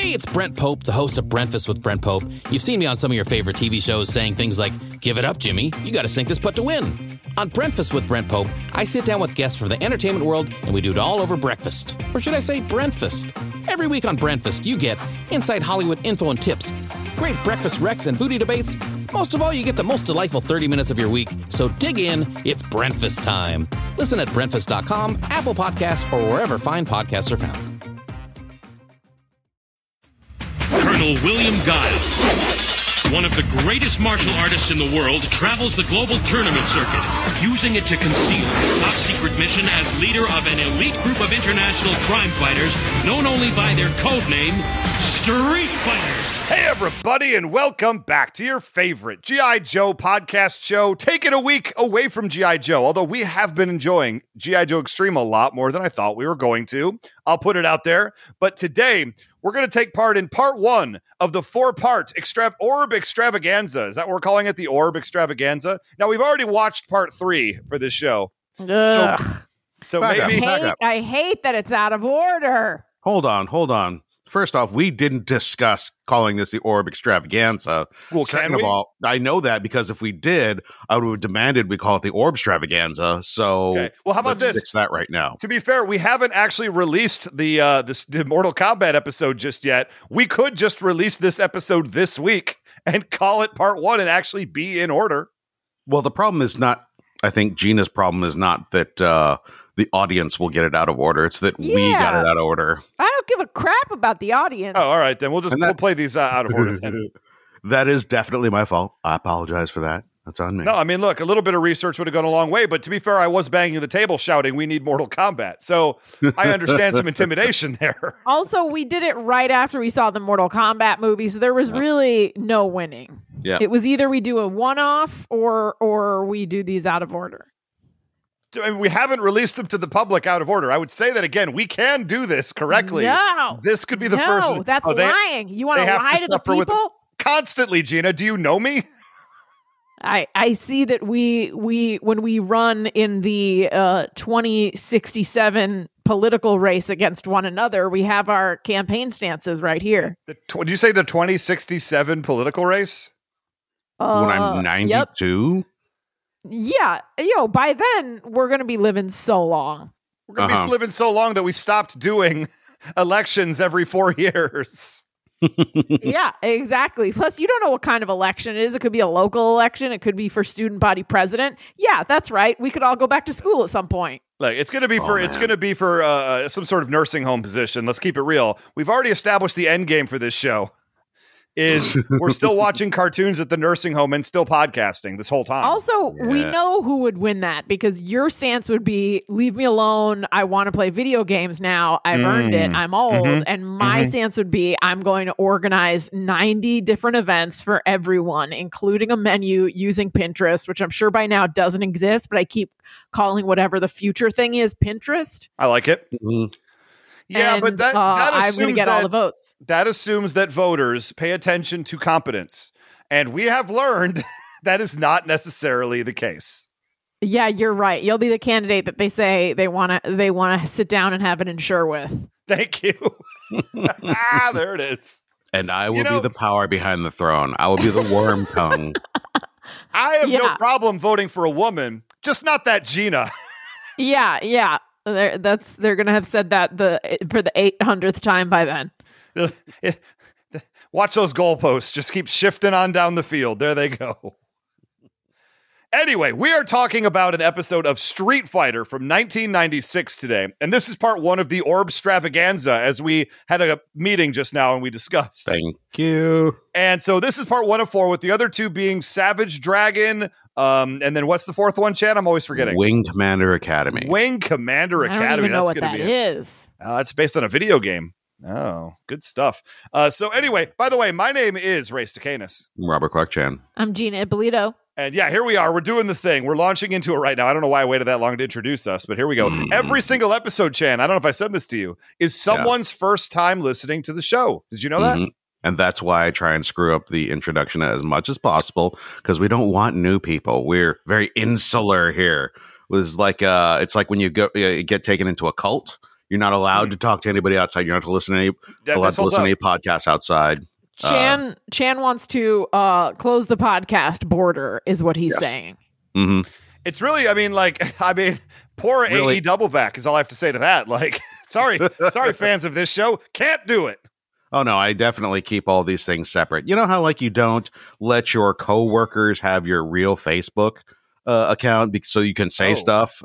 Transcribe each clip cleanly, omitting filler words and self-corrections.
Hey, it's Brent Pope, the host of Breakfast with Brent Pope. You've seen me on some of your favorite TV shows saying things like, "Give it up, Jimmy. You got to sink this putt to win." On Breakfast with Brent Pope, I sit down with guests from the entertainment world, and we do it all over breakfast. Or should I say breakfast? Every week on Breakfast, you get inside Hollywood info and tips, great breakfast recs and foodie debates. Most of all, you get the most delightful 30 minutes of your week. So dig in. It's breakfast time. Listen at breakfast.com, Apple Podcasts, or wherever fine podcasts are found. Colonel William Guile, one of the greatest martial artists in the world, travels the global tournament circuit, using it to conceal his top-secret mission as leader of an elite group of international crime fighters known only by their code name, Street Fighter. Hey, everybody, and welcome back to your favorite G.I. Joe podcast show, taking a week away from G.I. Joe, although we have been enjoying G.I. Joe Extreme a lot more than I thought we were going to. I'll put it out there. But today, we're going to take part in part one of the four-part Orb Extravaganza. Is that what we're calling it, the Orb Extravaganza? Now, we've already watched part 3 for this show. So maybe... I hate that it's out of order. Hold on. First off, we didn't discuss calling this the Orb Extravaganza. Well, Second of all, I know that because if we did, I would have demanded we call it the Orb Extravaganza. So, okay. Well, how about this? Fix that right now. To be fair, we haven't actually released the Mortal Kombat episode just yet. We could just release this episode this week and call it part 1 and actually be in order. Well, the problem is not. I think Gina's problem is not that the audience will get it out of order. It's that we got it out of order. I don't give a crap about the audience. Oh, all right, then we'll play these out of order. That is definitely my fault. I apologize for that. That's on me. No, I mean, look, a little bit of research would have gone a long way, but to be fair, I was banging the table shouting, "We need Mortal Kombat." So I understand some intimidation there. Also, we did it right after we saw the Mortal Kombat movie, so there was really no winning. Yeah. It was either we do a one-off or we do these out of order. I mean, we haven't released them to the public out of order. I would say that again. We can do this correctly. No, this could be the first. No, that's lying. You want to lie to the people? Constantly, Gina. Do you know me? I see that we when we run in the 2067 political race against one another, we have our campaign stances right here. Did you say the 2067 political race? When I'm 92? Yep. Yeah, by then we're going to be living so long. We're going to be living so long that we stopped doing elections every 4 years. Yeah, exactly. Plus, you don't know what kind of election it is. It could be a local election. It could be for student body president. Yeah, that's right. We could all go back to school at some point. Like it's going to be for some sort of nursing home position. Let's keep it real. We've already established the end game for this show. Is we're still watching cartoons at the nursing home and still podcasting this whole time. Also, we know who would win that because your stance would be, leave me alone. I want to play video games now. I've earned it. I'm old. And my stance would be, I'm going to organize 90 different events for everyone, including a menu using Pinterest, which I'm sure by now doesn't exist, but I keep calling whatever the future thing is Pinterest. I like it. Mm-hmm. Yeah, but that assumes I'm going to get all the votes. That assumes that voters pay attention to competence. And we have learned that is not necessarily the case. Yeah, you're right. You'll be the candidate that they say they want to sit down and have an insure with. Thank you. There it is. And I will be the power behind the throne. I will be the worm tongue. I have no problem voting for a woman, just not that Gina. Yeah. They're going to have said that for the 800th time by then. Watch those goalposts. Just keep shifting on down the field. There they go. Anyway, we are talking about an episode of Street Fighter from 1996 today. And this is part 1 of the Orb Extravaganza, as we had a meeting just now and we discussed. Thank you. And so this is part 1 of 4, with the other 2 being Savage Dragon. And then what's the 4th one, Chad? I'm always forgetting. Wing Commander Academy. Wing Commander Academy. I don't even know what that is. It's based on a video game. Oh, good stuff. So anyway, by the way, my name is Ray Stacanis. Robert Clark Chan. I'm Gina Ippolito. And yeah, here we are. We're doing the thing. We're launching into it right now. I don't know why I waited that long to introduce us, but here we go. Every single episode, Chan, I don't know if I said this to you, is someone's first time listening to the show. Did you know that? And that's why I try and screw up the introduction as much as possible, because we don't want new people. We're very insular here. It was like it's like when you get taken into a cult. You're not allowed to talk to anybody outside. You're not allowed to listen to any podcasts outside. Chan wants to close the podcast border, is what he's saying. Mm-hmm. It's really, poor Really? AE Doubleback is all I have to say to that. Like, sorry, fans of this show, can't do it. Oh no, I definitely keep all these things separate. You know how like you don't let your coworkers have your real Facebook account so you can say stuff.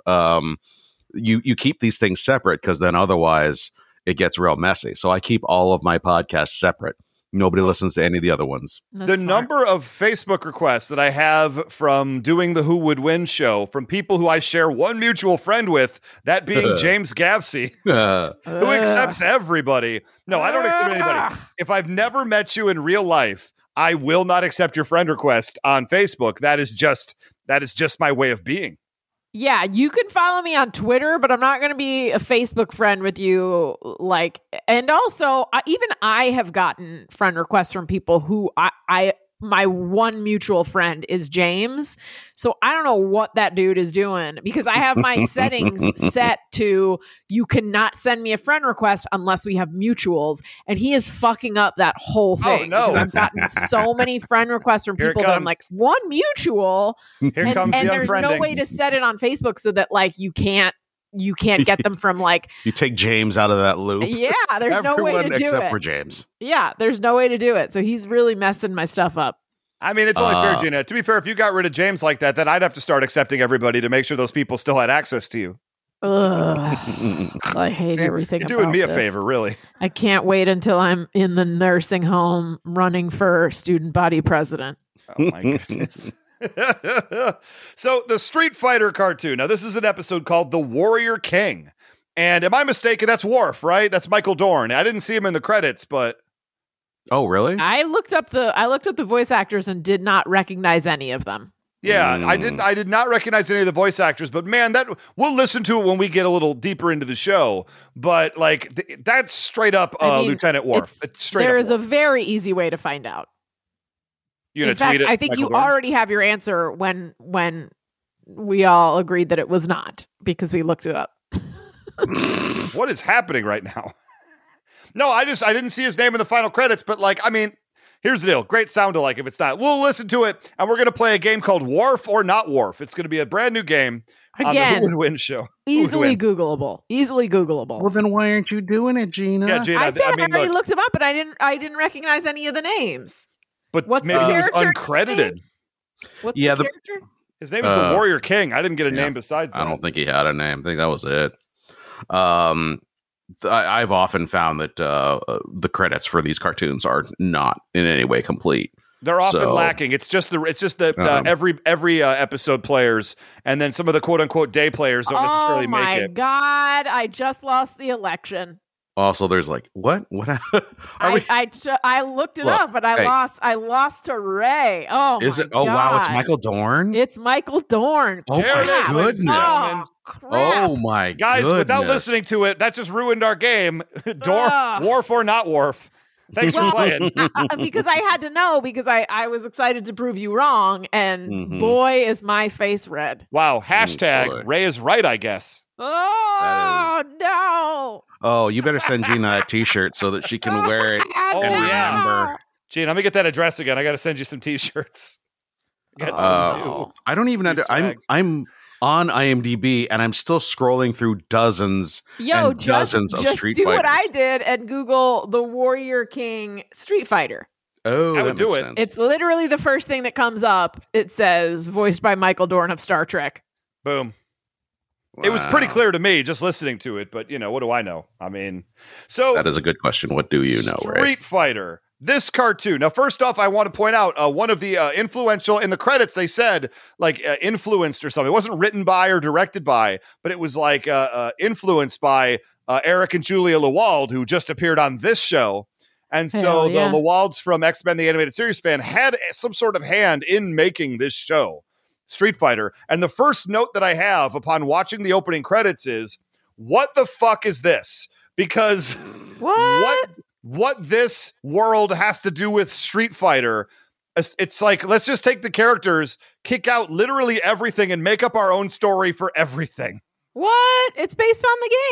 You keep these things separate because then otherwise it gets real messy. So I keep all of my podcasts separate. Nobody listens to any of the other ones. That's smart. Number of Facebook requests that I have from doing the Who Would Win show from people who I share one mutual friend with, that being James Gavsey, who accepts everybody. No, I don't accept anybody. If I've never met you in real life, I will not accept your friend request on Facebook. That is just my way of being. Yeah, you can follow me on Twitter, but I'm not going to be a Facebook friend with you. And also, even I have gotten friend requests from people who my one mutual friend is James. So I don't know what that dude is doing because I have my settings set to you cannot send me a friend request unless we have mutuals. And he is fucking up that whole thing. Oh, no. I've gotten so many friend requests from people that I'm like, one mutual. Here comes the and there's unfriending. no way to set it on Facebook so that like you can't get them from like you take James out of that loop. Yeah, there's no way to do except it. for James. Yeah, there's no way to do it. So he's really messing my stuff up. I mean, it's only fair, Gina. To be fair, if you got rid of James like that, then I'd have to start accepting everybody to make sure those people still had access to you. Ugh. I hate everything. You're doing about me a this. favor, really. I can't wait until I'm in the nursing home running for student body president. Oh my goodness. So the Street Fighter cartoon. Now, this is an episode called The Warrior King. And am I mistaken? That's Worf, right? That's Michael Dorn. I didn't see him in the credits, but Oh, really? I looked up the voice actors and did not recognize any of them. yeah, I did not recognize any of the voice actors, but man, that we'll listen to it when we get a little deeper into the show. But like that's straight up Lieutenant Worf. It's straight there up is a Worf. very easy way to find out. You gonna In fact, tweet it, I think Michael you Dorn? already have your answer when we all agreed that it was not because we looked it up. What is happening right now? No, I didn't see his name in the final credits, but here's the deal. Great sound alike if it's not. We'll listen to it, and we're going to play a game called Worf or Not Worf. It's going to be a brand new game on the Who Would Win show. Easily Googleable. Well, then why aren't you doing it, Gina? Yeah, Gina, I said I already look, looked him up, but I didn't recognize any of the names. but what's maybe the he was character uncredited. name? What's Yeah, the the- character? His name is the Warrior King. I didn't get a name besides that. I don't think he had a name. I think that was it. I've often found that the credits for these cartoons are not in any way complete. They're often lacking. It's just the every episode players, and then some of the quote unquote day players don't necessarily make it. Oh my God! I just lost the election. Also, there's like what? I looked it Look, up, but I lost to Ray. Oh, Is my it? Oh wow! It's God. Michael Dorn. It's Michael Dorn. Oh There it my is, ladies and goodness! gentlemen. Crap. Oh my Guys, goodness. without listening to it, that just ruined our game. Worf or Not Worf. Thanks for playing. Because I had to know because I was excited to prove you wrong, and boy, is my face red. Wow. boy. Hashtag Ray is right, I guess. Oh no! Oh, you better send Gina that T-shirt so that she can wear it Oh, and yeah. remember. Gene, let me get that address again. I got to send you some T-shirts. Get some new. I don't even under. swag. I'm on IMDb and I'm still scrolling through dozens Yo, and just dozens of Street do Fighters. what I did and Google the Warrior King Street Fighter. Oh, I would that do makes it. sense. It's literally the first thing that comes up. It says voiced by Michael Dorn of Star Trek. Boom. It was pretty Wow. clear to me just listening to it, but what do I know? I mean, so That is a good question. What do you know, Ray? Street Fighter. This cartoon. Now, first off, I want to point out one of the influential in the credits. They said influenced or something. It wasn't written by or directed by, but it was influenced by Eric and Julia Lewald, who just appeared on this show. And so Hell yeah. the Lewalds from X-Men: The Animated Series fan had some sort of hand in making this show, Street Fighter. And the first note that I have upon watching the opening credits is, what the fuck is this? Because what this world has to do with Street Fighter, it's like, let's just take the characters, kick out literally everything, and make up our own story for everything. What? It's based on the game.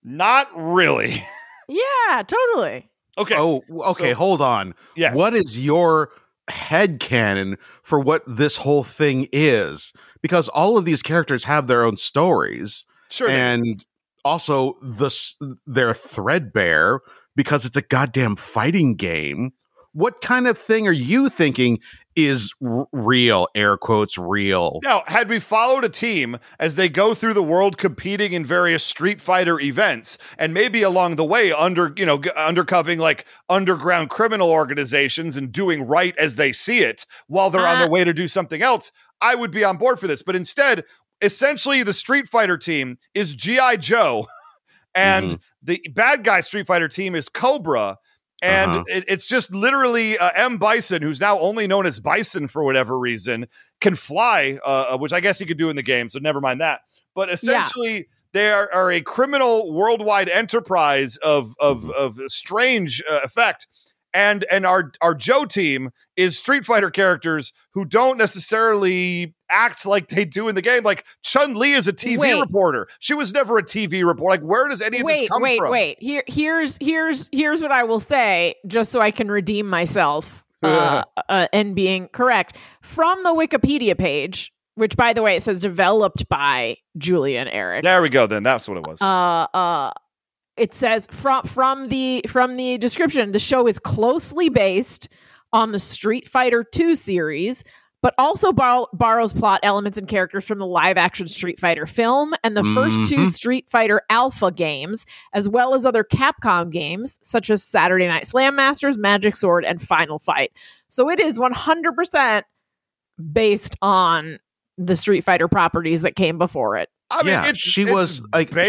Not really. Yeah, totally. Okay. Oh, okay. So- hold on. Yes. What is your headcanon for what this whole thing is? Because all of these characters have their own stories, Sure. and also they're threadbare because it's a goddamn fighting game. What kind of thing are you thinking is real, air quotes, real? Now, had we followed a team as they go through the world competing in various Street Fighter events, and maybe along the way undercovering like underground criminal organizations and doing right as they see it while they're on their way to do something else, I would be on board for this. But instead, essentially, the Street Fighter team is G.I. Joe, and the bad guy Street Fighter team is Cobra. And it's just literally M. Bison, who's now only known as Bison for whatever reason, can fly, which I guess he could do in the game, so never mind that. But essentially, they are a criminal worldwide enterprise of strange effect. And our Joe team is Street Fighter characters who don't necessarily act like they do in the game. Like Chun-Li is a TV reporter. She was never a TV reporter. Like, where does any of this come from? Wait. Here's what I will say, just so I can redeem myself and being correct. From the Wikipedia page, which, by the way, it says developed by Julia and Eric. There we go. Then that's what it was. It says from the description, the show is closely based on the Street Fighter II series, but also borrows plot elements and characters from the live-action Street Fighter film and the first two Street Fighter Alpha games, as well as other Capcom games, such as Saturday Night Slam Masters, Magic Sword, and Final Fight. So it is 100% based on the Street Fighter properties that came bore it. I mean, she was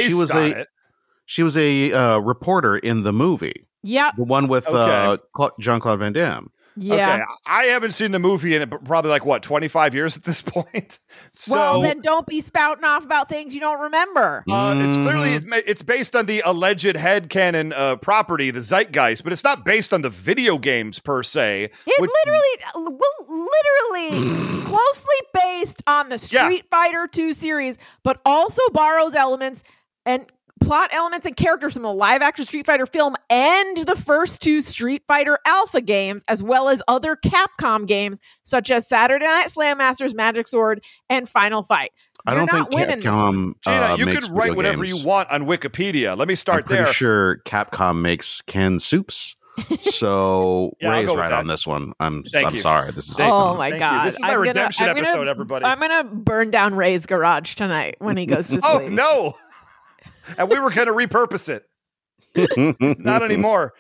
a reporter in the movie. Yeah, the one with Jean-Claude Van Damme. Yeah. Okay, I haven't seen the movie in probably 25 years at this point. So, well, then don't be spouting off about things you don't remember. It's clearly it's based on the alleged headcanon property, the Zeitgeist, but it's not based on the video games per se. Literally closely based on the Street Fighter II series, but also borrows elements and plot elements and characters from the live-action Street Fighter film and the first two Street Fighter Alpha games, as well as other Capcom games such as Saturday Night Slam Masters, Magic Sword, and Final Fight. I don't think Capcom Gina, you makes could write whatever games. you want on Wikipedia. Let me start there. I'm pretty sure Capcom makes canned soups. So Ray's right on this one. I'm sorry. This is my God. This is my redemption episode, everybody. I'm going to burn down Ray's garage tonight when he goes to sleep. Oh, no. And we were going to repurpose it. Not anymore.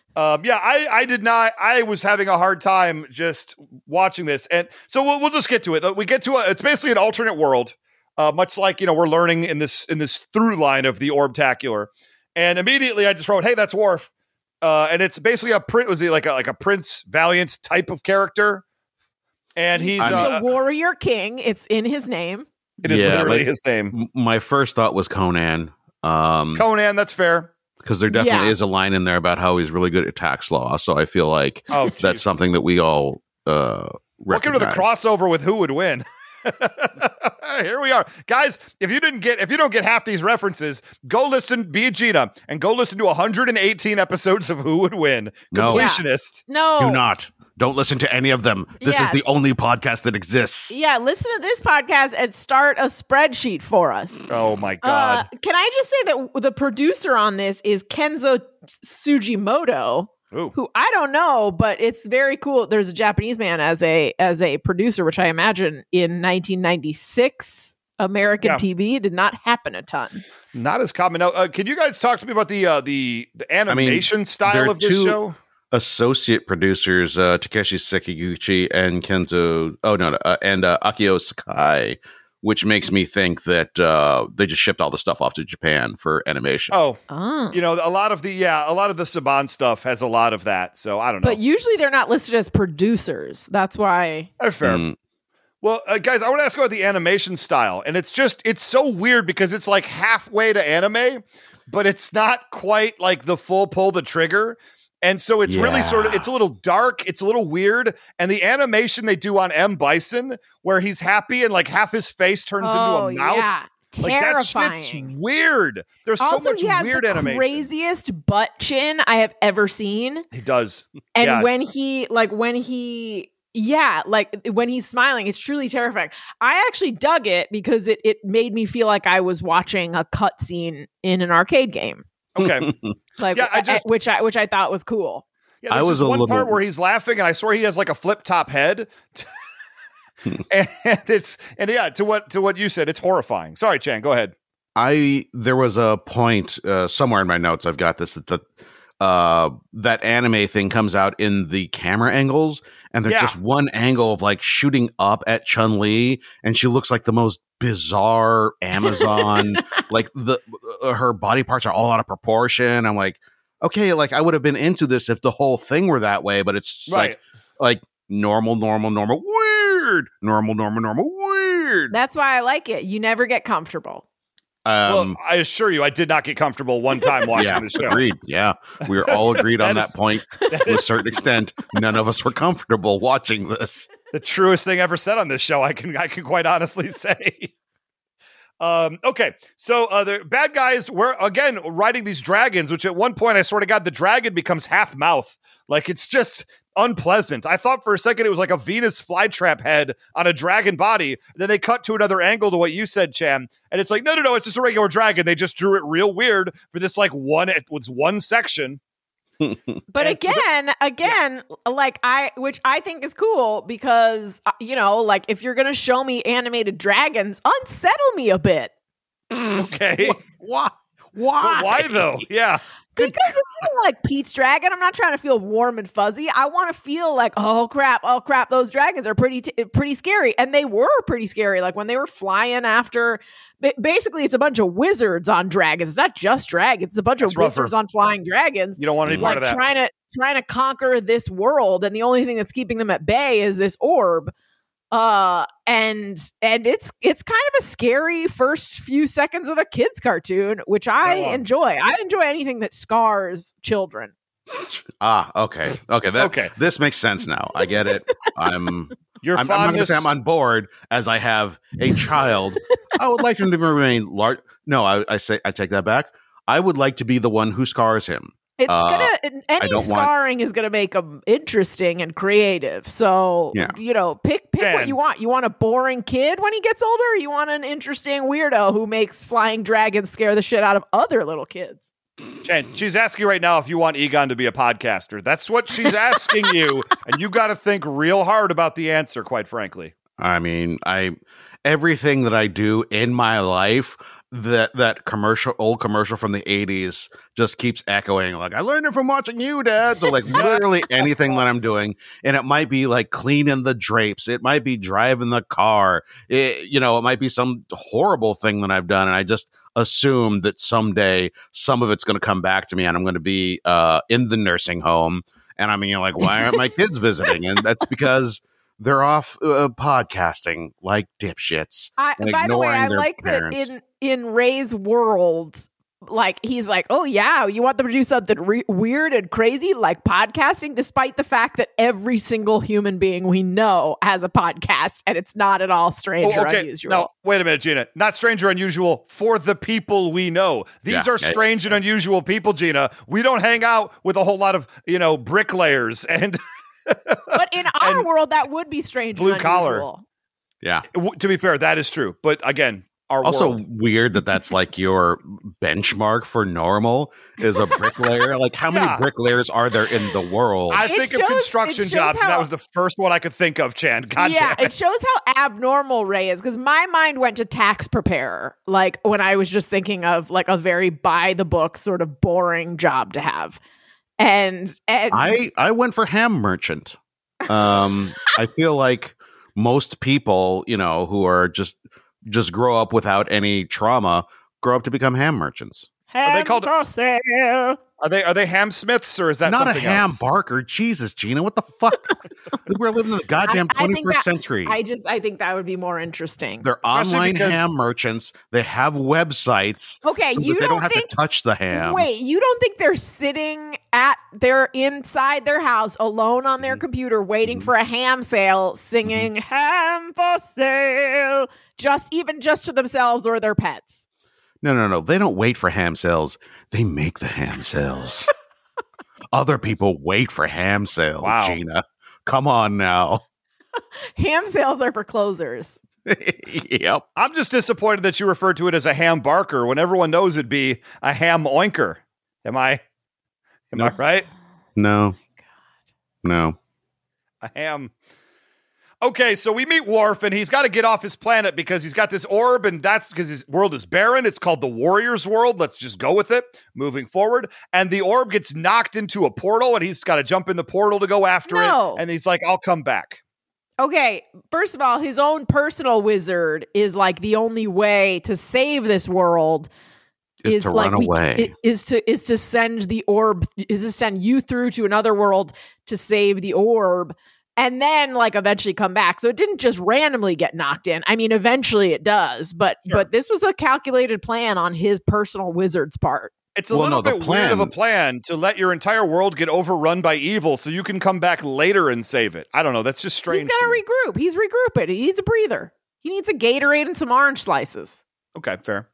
I did not. I was having a hard time just watching this. And so we'll just get to it. We get to it's basically an alternate world, much like, we're learning in this through line of the Orbtacular. And immediately I just wrote, hey, that's Worf. And it's basically a Prince Valiant type of character. And he's a warrior king. It's in his name. It is literally his name. My first thought was Conan. Conan, that's fair. Because there definitely is a line in there about how he's really good at tax law. So I feel like that's something that we all Welcome to the crossover with Who Would Win. Here we are. Guys, if you don't get half these references, go listen, be a Gina, and go listen to 118 episodes of Who Would Win. Completionist. No. Do not. Don't listen to any of them. This is the only podcast that exists. Yeah, listen to this podcast and start a spreadsheet for us. Oh, my God. Can I just say that the producer on this is Kenzo Sugimoto, who I don't know, but it's very cool. There's a Japanese man as a producer, which I imagine in 1996 American TV did not happen a ton. Not as common. Now, can you guys talk to me about the animation style of this show? Associate producers Takeshi Sekiguchi and Akio Sakai, which makes me think that they just shipped all the stuff off to Japan for animation. A lot of the Saban stuff has a lot of that, so I don't know. But usually they're not listed as producers. That's why. Fair. Well, guys, I want to ask about the animation style, and it's so weird because it's like halfway to anime, but it's not quite like the full pull the trigger. And so it's really it's a little dark. It's a little weird. And the animation they do on M. Bison, where he's happy and like half his face turns into a mouth. terrifying. That shit's weird. There's also, so much he has weird the animation. craziest butt chin I have ever seen. He does. And when he's smiling, it's truly terrifying. I actually dug it because it made me feel like I was watching a cutscene in an arcade game. Okay. Which I thought was cool. Yeah, there's one part where he's laughing, and I swear he has like a flip top head. To what you said, it's horrifying. Sorry, Chan, go ahead. There was a point somewhere in my notes. I've got this that anime thing comes out in the camera angles, and there's just one angle of like shooting up at Chun-Li, and she looks like the most bizarre Amazon. Like her body parts are all out of proportion. I'm like, okay, like I would have been into this if the whole thing were that way, but it's like normal, weird, normal, weird. That's why I like it. You never get comfortable. Well, I assure you, I did not get comfortable one time watching the show. Agreed. Yeah, we were all agreed on that point to a certain extent. None of us were comfortable watching this. The truest thing ever said on this show, I can quite honestly say. Okay, so the bad guys were again riding these dragons, which at one point I swear to God, the dragon becomes half mouth. Like it's just unpleasant. I thought for a second it was like a Venus flytrap head on a dragon body. Then they cut to another angle to what you said, Cham, and it's like no, it's just a regular dragon. They just drew it real weird for this like one section. But again, like which I think is cool because like if you're gonna show me animated dragons, unsettle me a bit. Okay, why? Why though? Yeah. Because it's like Pete's dragon. I'm not trying to feel warm and fuzzy. I want to feel like, oh crap, those dragons are pretty scary. And they were pretty scary. Like when they were flying after, basically it's a bunch of wizards on dragons. It's not just dragons. It's a bunch of wizards on flying dragons. You don't want any part of that. Trying to conquer this world. And the only thing that's keeping them at bay is this orb. And it's kind of a scary first few seconds of a kid's cartoon, which I enjoy. I enjoy anything that scars children. Okay. This makes sense now. I get it. I'm not going to say I'm on board as I have a child. I would like him to remain large. No, I take that back. I would like to be the one who scars him. It's scarring is gonna make them interesting and creative. So pick what you want. You want a boring kid when he gets older, or you want an interesting weirdo who makes flying dragons scare the shit out of other little kids. Jen, she's asking right now if you want Egon to be a podcaster. That's what she's asking you, and you got to think real hard about the answer. Quite frankly, I mean, everything that I do in my life. That old commercial from the 80s just keeps echoing. Like, I learned it from watching you, Dad. So like literally anything that I'm doing, and it might be like cleaning the drapes. It might be driving the car. It might be some horrible thing that I've done. And I just assume that someday some of it's going to come back to me and I'm going to be in the nursing home. And I mean, like, why aren't my kids visiting? And that's because they're off podcasting like dipshits. By the way, I like parents. That in Ray's world, like he's like, oh yeah, you want them to do something weird and crazy like podcasting, despite the fact that every single human being we know has a podcast, and it's not at all strange or unusual. Now, wait a minute, Gina. Not strange or unusual for the people we know. These are strange and unusual people, Gina. We don't hang out with a whole lot of bricklayers and. But in our world, that would be strange. Blue and collar. unusual. Yeah. To be fair, that is true. But again, our also world. Weird that's like your benchmark for normal is a bricklayer. Like how many bricklayers are there in the world? I think of construction jobs, and that was the first one I could think of, Chan. It shows how abnormal Ray is, because my mind went to tax preparer, like when I was just thinking of like a very by the book sort of boring job to have. And I went for ham merchant. I feel like most people, who are just grow up without any trauma, grow up to become ham merchants. They called Are they ham smiths or is that not a something ham else? barker? Jesus, Gina, what the fuck? We're living in the goddamn 21st century. I think that would be more interesting. They're Especially online because- ham merchants. They have websites. Okay, so you that they don't have think- to touch the ham. Wait, you don't think they're inside their house alone on their computer waiting for a ham sale, singing ham for sale, just to themselves or their pets? No. They don't wait for ham sales. They make the ham sales. Other people wait for ham sales, Wow. Gina. Come on now. Ham sales are for closers. Yep. I'm just disappointed that you referred to it as a ham barker when everyone knows it'd be a ham oinker. Am I right? No. No. A ham. Okay, so we meet Worf, and he's got to get off his planet because he's got this orb, and that's because his world is barren. It's called the Warrior's World. Let's just go with it. Moving forward, and the orb gets knocked into a portal, and he's got to jump in the portal to go after it. And he's like, "I'll come back." Okay, first of all, his own personal wizard is like the only way to save this world Is to run away. Is to send the orb, is to send you through to another world to save the orb. And then, like, eventually come back. So it didn't just randomly get knocked in. I mean, eventually it does, but this was a calculated plan on his personal wizard's part. It's a little bit weird of a plan to let your entire world get overrun by evil so you can come back later and save it. I don't know. That's just strange. He's got to regroup. He's regrouping. He needs a breather. He needs a Gatorade and some orange slices. Okay, fair.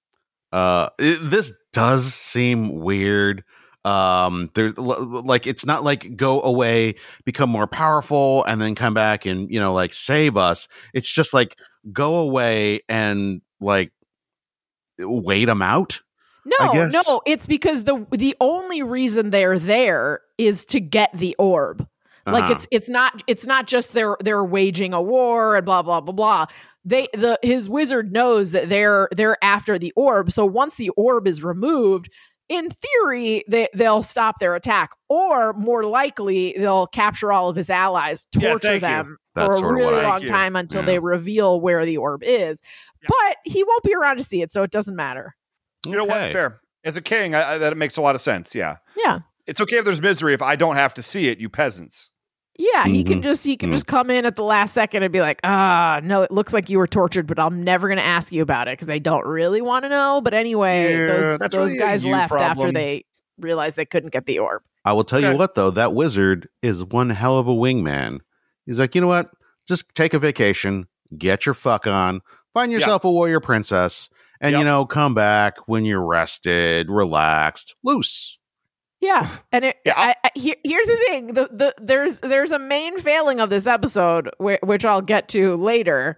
This does seem weird. There's like, it's not like go away, become more powerful, and then come back and, like, save us. It's just like go away and, like, wait them out. No, it's because the only reason they're there is to get the orb. Like it's not just they're waging a war and blah blah blah blah. His wizard knows that they're after the orb. So once the orb is removed, in theory, they'll stop their attack, or more likely, they'll capture all of his allies, torture them for a really long time until they reveal where the orb is. Yeah. But he won't be around to see it, so it doesn't matter. You know what? Fair. As a king, that makes a lot of sense. Yeah. Yeah. It's okay if there's misery if I don't have to see it, you peasants. Yeah, he can just come in at the last second and be like, no, it looks like you were tortured, but I'm never going to ask you about it because I don't really want to know. But anyway, those really guys left after they realized they couldn't get the orb. I will tell you what, though, that wizard is one hell of a wingman. He's like, you know what? Just take a vacation, get your fuck on, find yourself a warrior princess, and, come back when you're rested, relaxed, loose. Yeah, and here's the thing: there's a main failing of this episode, which I'll get to later.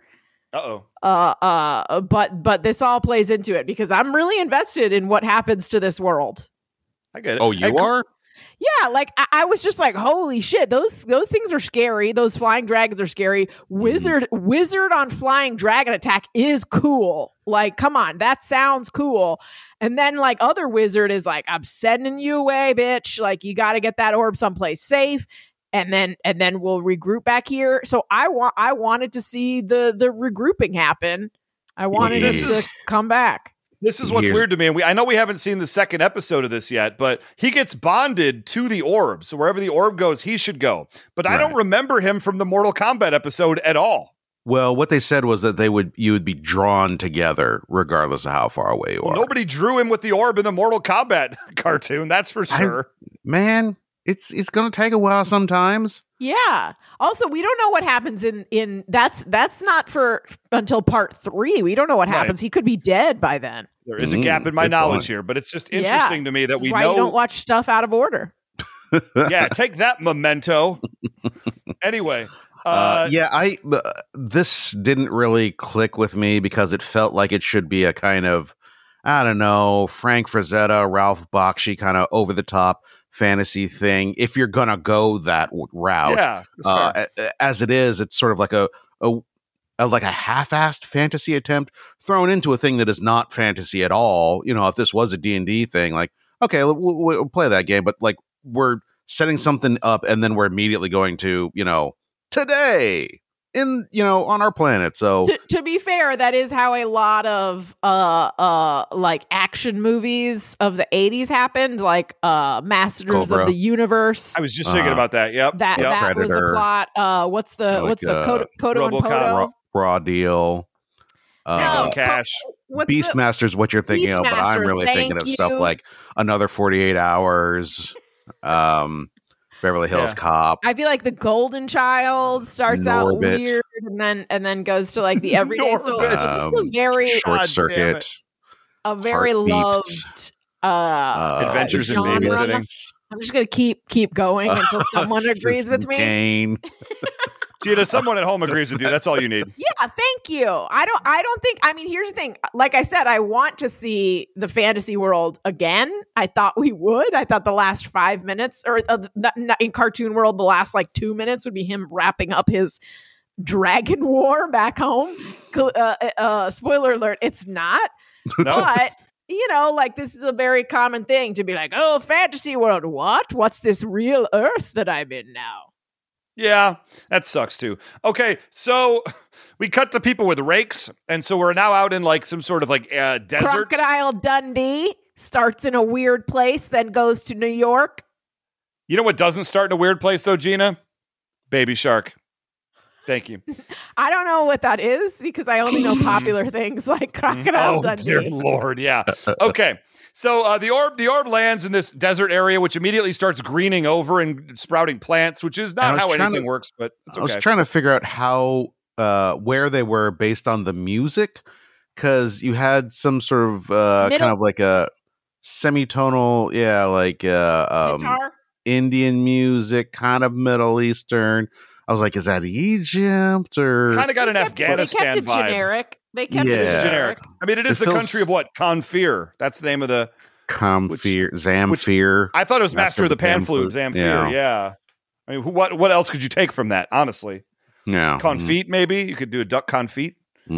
But this all plays into it because I'm really invested in what happens to this world. I get it. Oh, you are? Yeah, like I was just like, holy shit, those things are scary. Those flying dragons are scary. Wizard on flying dragon attack is cool. Like, come on, that sounds cool. And then like other wizard is like, I'm sending you away, bitch. Like, you got to get that orb someplace safe. And then we'll regroup back here. So I wanted to see the regrouping happen. I wanted it to come back. This is what's weird to me. And I know we haven't seen the second episode of this yet, but he gets bonded to the orb. So wherever the orb goes, he should go. But I don't remember him from the Mortal Kombat episode at all. Well, what they said was that you would be drawn together regardless of how far away you are. Nobody drew him with the orb in the Mortal Kombat cartoon. That's for sure. It's going to take a while sometimes. Yeah. Also, we don't know what happens in that's not for until part 3. We don't know what happens. He could be dead by then. There is a gap in my knowledge here, but it's just interesting to me that we know. You don't watch stuff out of order. Yeah, take that, Memento. Anyway. This didn't really click with me because it felt like it should be a kind of, I don't know, Frank Frazetta, Ralph Bakshi kind of over the top fantasy thing. If you're gonna go that route, as it is, it's sort of like a half-assed fantasy attempt thrown into a thing that is not fantasy at all. If this was a D&D thing, like, okay, we'll play that game, but like we're setting something up and then we're immediately going to, today in on our planet. So to be fair, that is how a lot of like action movies of the 80s happened, like Masters Cobra. of the Universe. I was just thinking about that. Yep. That Yep. was the Predator. plot. What's the Kodo and RoboCop. Podo? Raw Deal. Tango No, Cash. What's the- Beastmaster's what you're thinking of, but I'm Beastmaster, really thinking of thank stuff you. like Another 48 Hours, Beverly Hills Yeah. Cop. I feel like the Golden Child starts out Norbit. weird and then goes to like the everyday. So Norbit. this is a very Short God damn Circuit. it. Heartbeats. loved Adventures in genre. Babysitting. I'm just gonna keep going until someone agrees with me. Kane. Gina, someone at home agrees with you. That's all you need. Yeah, thank you. I don't think, I mean, here's the thing. Like I said, I want to see the fantasy world again. I thought we would. I thought the last 5 minutes or in Cartoon World, the last like 2 minutes would be him wrapping up his dragon war back home. Spoiler alert, it's not. No. But like this is a very common thing to be like, oh, fantasy world. What's this real Earth that I'm in now? Yeah, that sucks too. Okay, so we cut to people with rakes, and so we're now out in like some sort of like desert. Crocodile Dundee starts in a weird place, then goes to New York. You know what doesn't start in a weird place though, Gina? Baby Shark. Thank you. I don't know what that is because I only know popular things like Crocodile Oh, Dundee. dear Lord, yeah. Okay, so the orb lands in this desert area, which immediately starts greening over and sprouting plants, which is I not was how trying anything to- works, but it's I was okay. trying to figure out how where they were based on the music, because you had some sort of Middle- kind of like a semitonal, Sitar? Indian music, kind of Middle Eastern. I was like, is that Egypt or Kind of got an They Afghanistan kept it vibe. generic. They kept Yeah. It it is Yeah. generic. I mean, it is It the feels- country of what? Confir. That's the name of the. Zamfir? Zamfir. I thought it was Master of the Pan Flute. Flute. Zamfir. Yeah. I mean, what else could you take from that? Honestly, Yeah. confit. Maybe you could do a duck confit.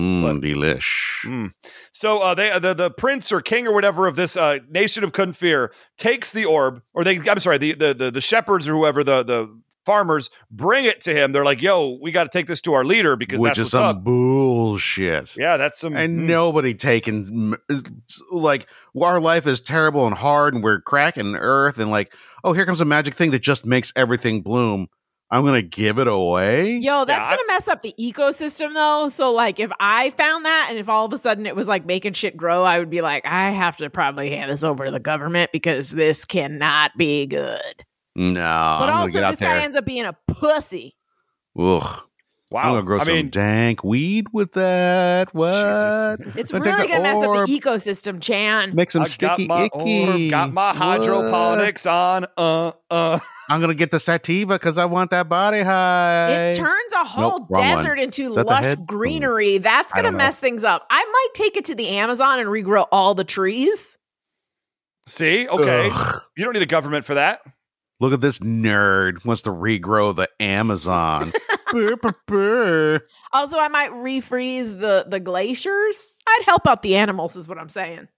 Delish. So the prince or king or whatever of this nation of Confir takes the orb, or the shepherds or whoever the farmers bring it to him. They're like, "Yo, we got to take this to our leader because Which that's is what's some up." bullshit. Yeah, that's some. And nobody taking like our life is terrible and hard, and we're cracking earth, and like, oh, here comes a magic thing that just makes everything bloom. I'm gonna give it away. Yo, that's Yeah, gonna mess up the ecosystem though. So like if I found that and if all of a sudden it was like making shit grow, I would be like, I have to probably hand this over to the government because this cannot be good. No, But I'm gonna also get out this guy there. ends up being a pussy. Ugh. I'm Wow. gonna grow I some mean, dank weed with that. What? Jesus. It's I'll take really the gonna mess up orb, the ecosystem, Chan. Make some I got sticky my icky. orb, got my hydroponics on. I'm gonna get the sativa because I want that body high. It turns a whole Nope, wrong one. desert into that the lush head? greenery. That's I gonna don't know. mess things up. I might take it to the Amazon and regrow all the trees. See, okay, Ugh. you don't need a government for that. Look at this nerd wants to regrow the Amazon. Brr, brr, brr. Also, I might refreeze the glaciers. I'd help out the animals, is what I'm saying.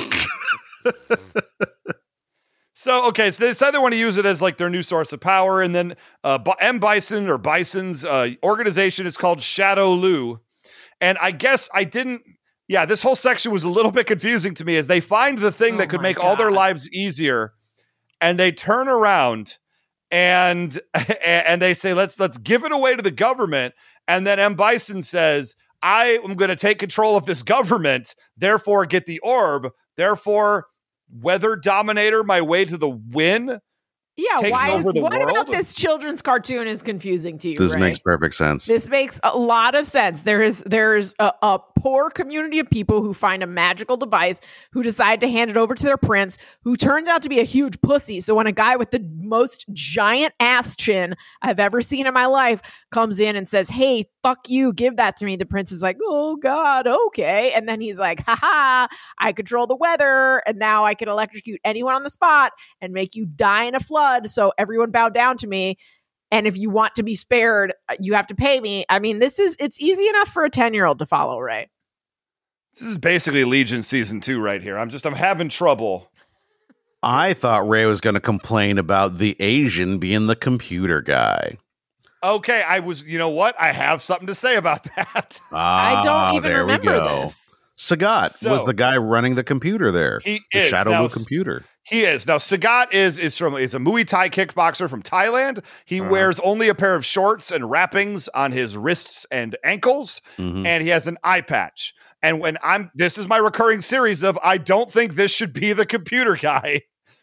So, okay, so they decide they want to use it as like their new source of power. And then M. Bison or Bison's organization is called Shadow Lu. And I guess this whole section was a little bit confusing to me as they find the thing Oh that could my make all their God. lives easier. And they turn around and they say, let's give it away to the government. And then M. Bison says, I am going to take control of this government, therefore get the orb, therefore weather dominator my way to the win. Yeah, Taking over the what about world? this children's cartoon is confusing to you? This Ray? makes perfect sense. This makes a lot of sense. There's a poor community of people who find a magical device, who decide to hand it over to their prince, who turns out to be a huge pussy. So when a guy with the most giant ass chin I've ever seen in my life comes in and says, "Hey, fuck you, give that to me," the prince is like, "Oh God, okay." And then he's like, "Ha, I control the weather, and now I can electrocute anyone on the spot and make you die in a flood. So everyone bow down to me. And if you want to be spared, you have to pay me." I mean, it's easy enough for a 10-year-old to follow, Ray. This is basically Legion season 2 right here. I'm having trouble. I thought Ray was going to complain about the Asian being the computer guy. Okay, you know what? I have something to say about that. I don't even there we remember go. this. Sagat was the guy running the computer there. He the is. Shadow Now, Blue computer. He is. Now, Sagat is a Muay Thai kickboxer from Thailand. He wears only a pair of shorts and wrappings on his wrists and ankles, and he has an eye patch. And this is my recurring series of, I don't think this should be the computer guy.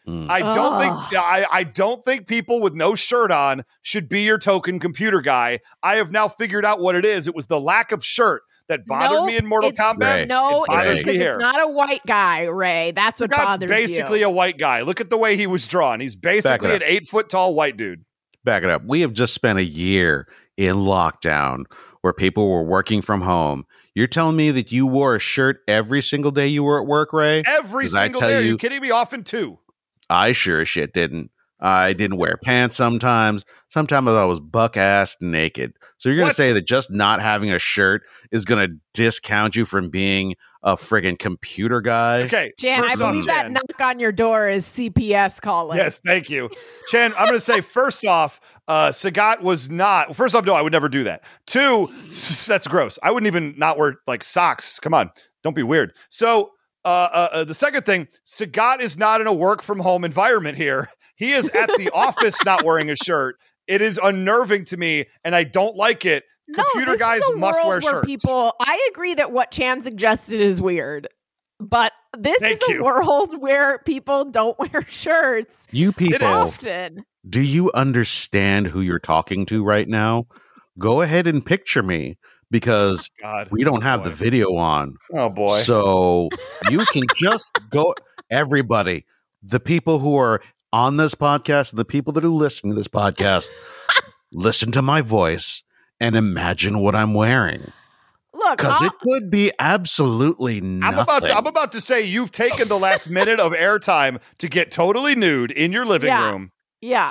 I don't think people with no shirt on should be your token computer guy. I have now figured out what it is. It was the lack of shirt that bothered me in Mortal Kombat. Ray. No, it's because it's not a white guy, Ray. That's what bothers you. Basically a white guy. Look at the way he was drawn. He's basically an 8-foot tall white dude. Back it up. We have just spent a year in lockdown where people were working from home. You're telling me that you wore a shirt every single day you were at work, Ray? Every single day. Are you kidding me? Often too. I sure as shit didn't. I didn't wear pants sometimes. Sometimes I was buck-assed naked. So you're going to say that just not having a shirt is going to discount you from being a friggin' computer guy? Okay. Chan, I believe that knock on your door is CPS calling. Yes, thank you. Chan, I'm going to say, first off, Sagat was not... First off, no, I would never do that. 2, that's gross. I wouldn't even not wear, like, socks. Come on. Don't be weird. So... the second thing, Sagat is not in a work from home environment here. He is at the office not wearing a shirt. It is unnerving to me, and I don't like it. Computer guys must wear shirts. I agree that what Chan suggested is weird, but this is a world where people don't wear shirts. You people, often. Do you understand who you're talking to right now? Go ahead and picture me. Because we don't have the video on. Oh, boy. So you can just go, everybody, the people who are on this podcast and the people that are listening to this podcast, listen to my voice and imagine what I'm wearing. Look, because it could be absolutely nothing. I'm about to say you've taken the last minute of airtime to get totally nude in your living room. Yeah.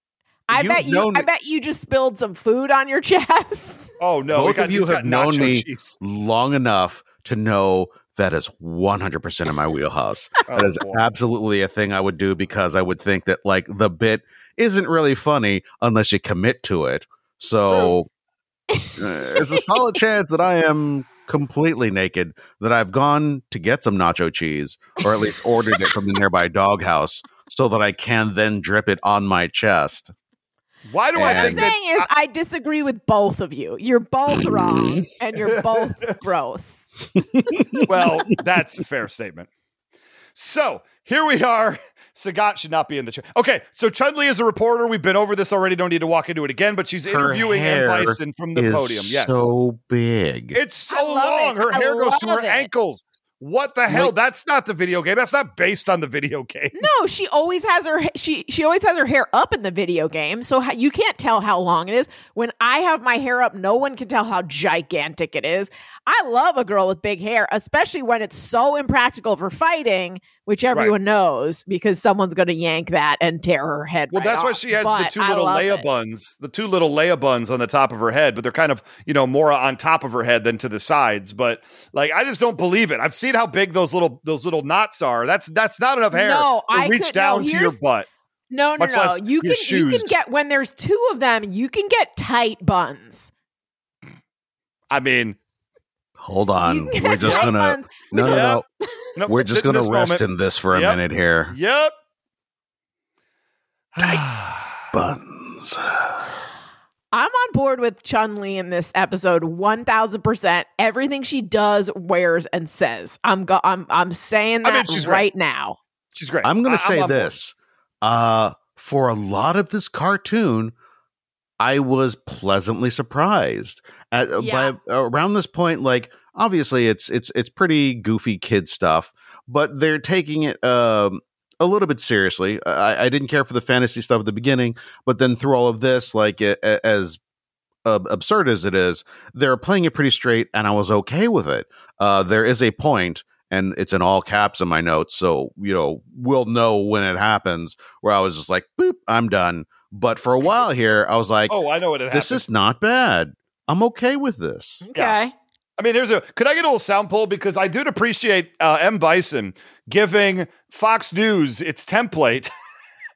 I bet you just spilled some food on your chest. Oh, no. Both of you have known me long enough to know that is 100% in my wheelhouse. That is absolutely a thing I would do because I would think that, like, the bit isn't really funny unless you commit to it. So there's a solid chance that I am completely naked, that I've gone to get some nacho cheese, or at least ordered it from the nearby doghouse so that I can then drip it on my chest. Why do I think that... I disagree with both of you. You're both wrong, and you're both gross. Well, that's a fair statement. So, here we are. Sagat should not be in the chair. Okay, so Chun-Li is a reporter. We've been over this already. Don't need to walk into it again, but she's interviewing M. Bison from the podium. Yes. So big. It's so long. Her hair goes to her ankles. What the hell? That's not the video game. That's not based on the video game. No, she always has her she always has her hair up in the video game, so you can't tell how long it is. When I have my hair up, no one can tell how gigantic it is. I love a girl with big hair, especially when it's so impractical for fighting, which everyone knows, because someone's going to yank that and tear her head. Well, that's why she has the two little Leia buns on the top of her head, but they're kind of, more on top of her head than to the sides. But like, I just don't believe it. I've seen how big those little knots are. That's not enough hair to reach down to your butt. No. You can get, when there's 2 of them, you can get tight buns. I mean, hold on. We're just gonna no. We're just gonna rest in this for a minute here. Yep. Buns. I'm on board with Chun-Li in this episode 1,000%. Everything she does, wears, and says. I'm saying that right now. She's great. I'm gonna say this. For a lot of this cartoon, I was pleasantly surprised. By around this point, like, obviously it's pretty goofy kid stuff, but they're taking it a little bit seriously. I didn't care for the fantasy stuff at the beginning, but then through all of this, like, as absurd as it is, they're playing it pretty straight, and I was okay with it. There is a point, and it's in all caps in my notes, so we'll know when it happens, where I was just like, boop, I'm done. But for a while here, I was like, oh, I know what it happened. This is not bad. I'm okay with this. Okay. Yeah. I mean, could I get a little sound pull? Because I do appreciate M. Bison giving Fox News its template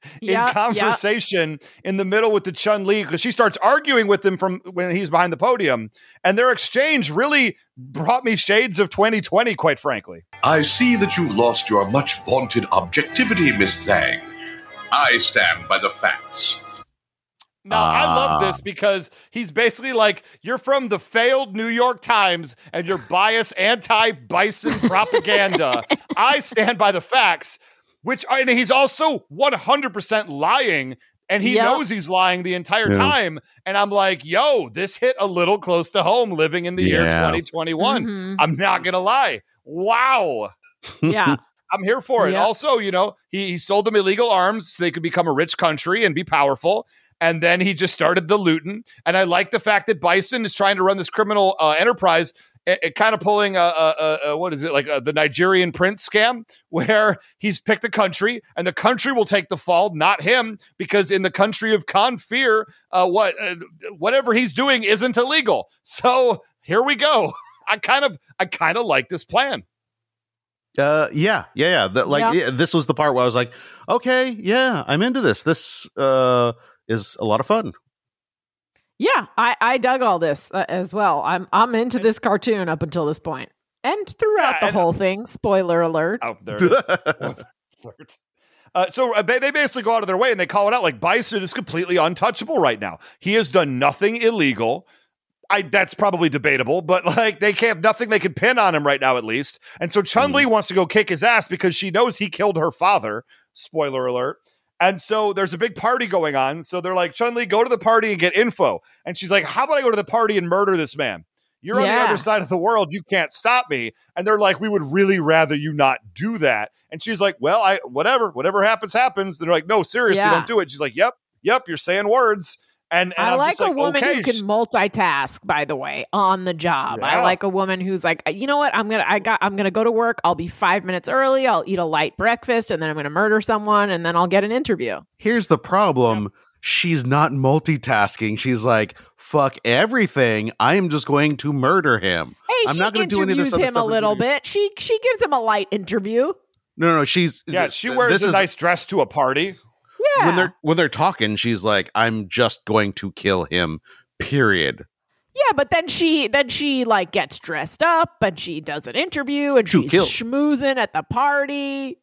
in conversation in the middle with the Chun-Li, because she starts arguing with him from when he's behind the podium, and their exchange really brought me shades of 2020, quite frankly. I see that you've lost your much vaunted objectivity, Miss Zhang. I stand by the facts. Now, I love this because he's basically like, you're from the failed New York Times and you're biased anti-Bison propaganda. I stand by the facts, and he's also 100% lying, and he knows he's lying the entire time. And I'm like, yo, this hit a little close to home living in the year 2021. Mm-hmm. I'm not going to lie. Wow. Yeah. I'm here for it. Yeah. Also, he sold them illegal arms so they could become a rich country and be powerful. And then he just started the looting. And I like the fact that Bison is trying to run this criminal enterprise, kind of pulling what is it, like the Nigerian prince scam, where he's picked a country and the country will take the fall, not him, because in the country of Confear, whatever he's doing isn't illegal. So here we go. I kind of like this plan. Yeah. This was the part where I was like, okay, yeah, I'm into this. This is a lot of fun. Yeah, I dug all this as well. I'm into this cartoon up until this point, and throughout the whole thing. Spoiler alert! Oh, there it is. So they basically go out of their way and they call it out like Bison is completely untouchable right now. He has done nothing illegal. That's probably debatable, but like they can't have nothing they can pin on him right now, at least. And so Chun-Li wants to go kick his ass because she knows he killed her father. Spoiler alert. And so there's a big party going on. So they're like, Chun-Li, go to the party and get info. And she's like, how about I go to the party and murder this man? You're on the other side of the world. You can't stop me. And they're like, we would really rather you not do that. And she's like, well, whatever happens. They're like, no, seriously, don't do it. She's like, yep, you're saying words. And I I'm like just a woman who can multitask, by the way, on the job. Yeah. I like a woman who's like, you know what? I'm gonna go to work. I'll be 5 minutes early. I'll eat a light breakfast, and then I'm gonna murder someone, and then I'll get an interview. Here's the problem. Yeah. She's not multitasking. She's like, fuck everything. I am just going to murder him. Hey, I'm not going to do any of this other stuff. Him a little bit. She gives him a light interview. No. She wears a nice dress to a party. Yeah. When they're talking, she's like, I'm just going to kill him, period. Yeah, but then she like gets dressed up and she does an interview and she's schmoozing at the party.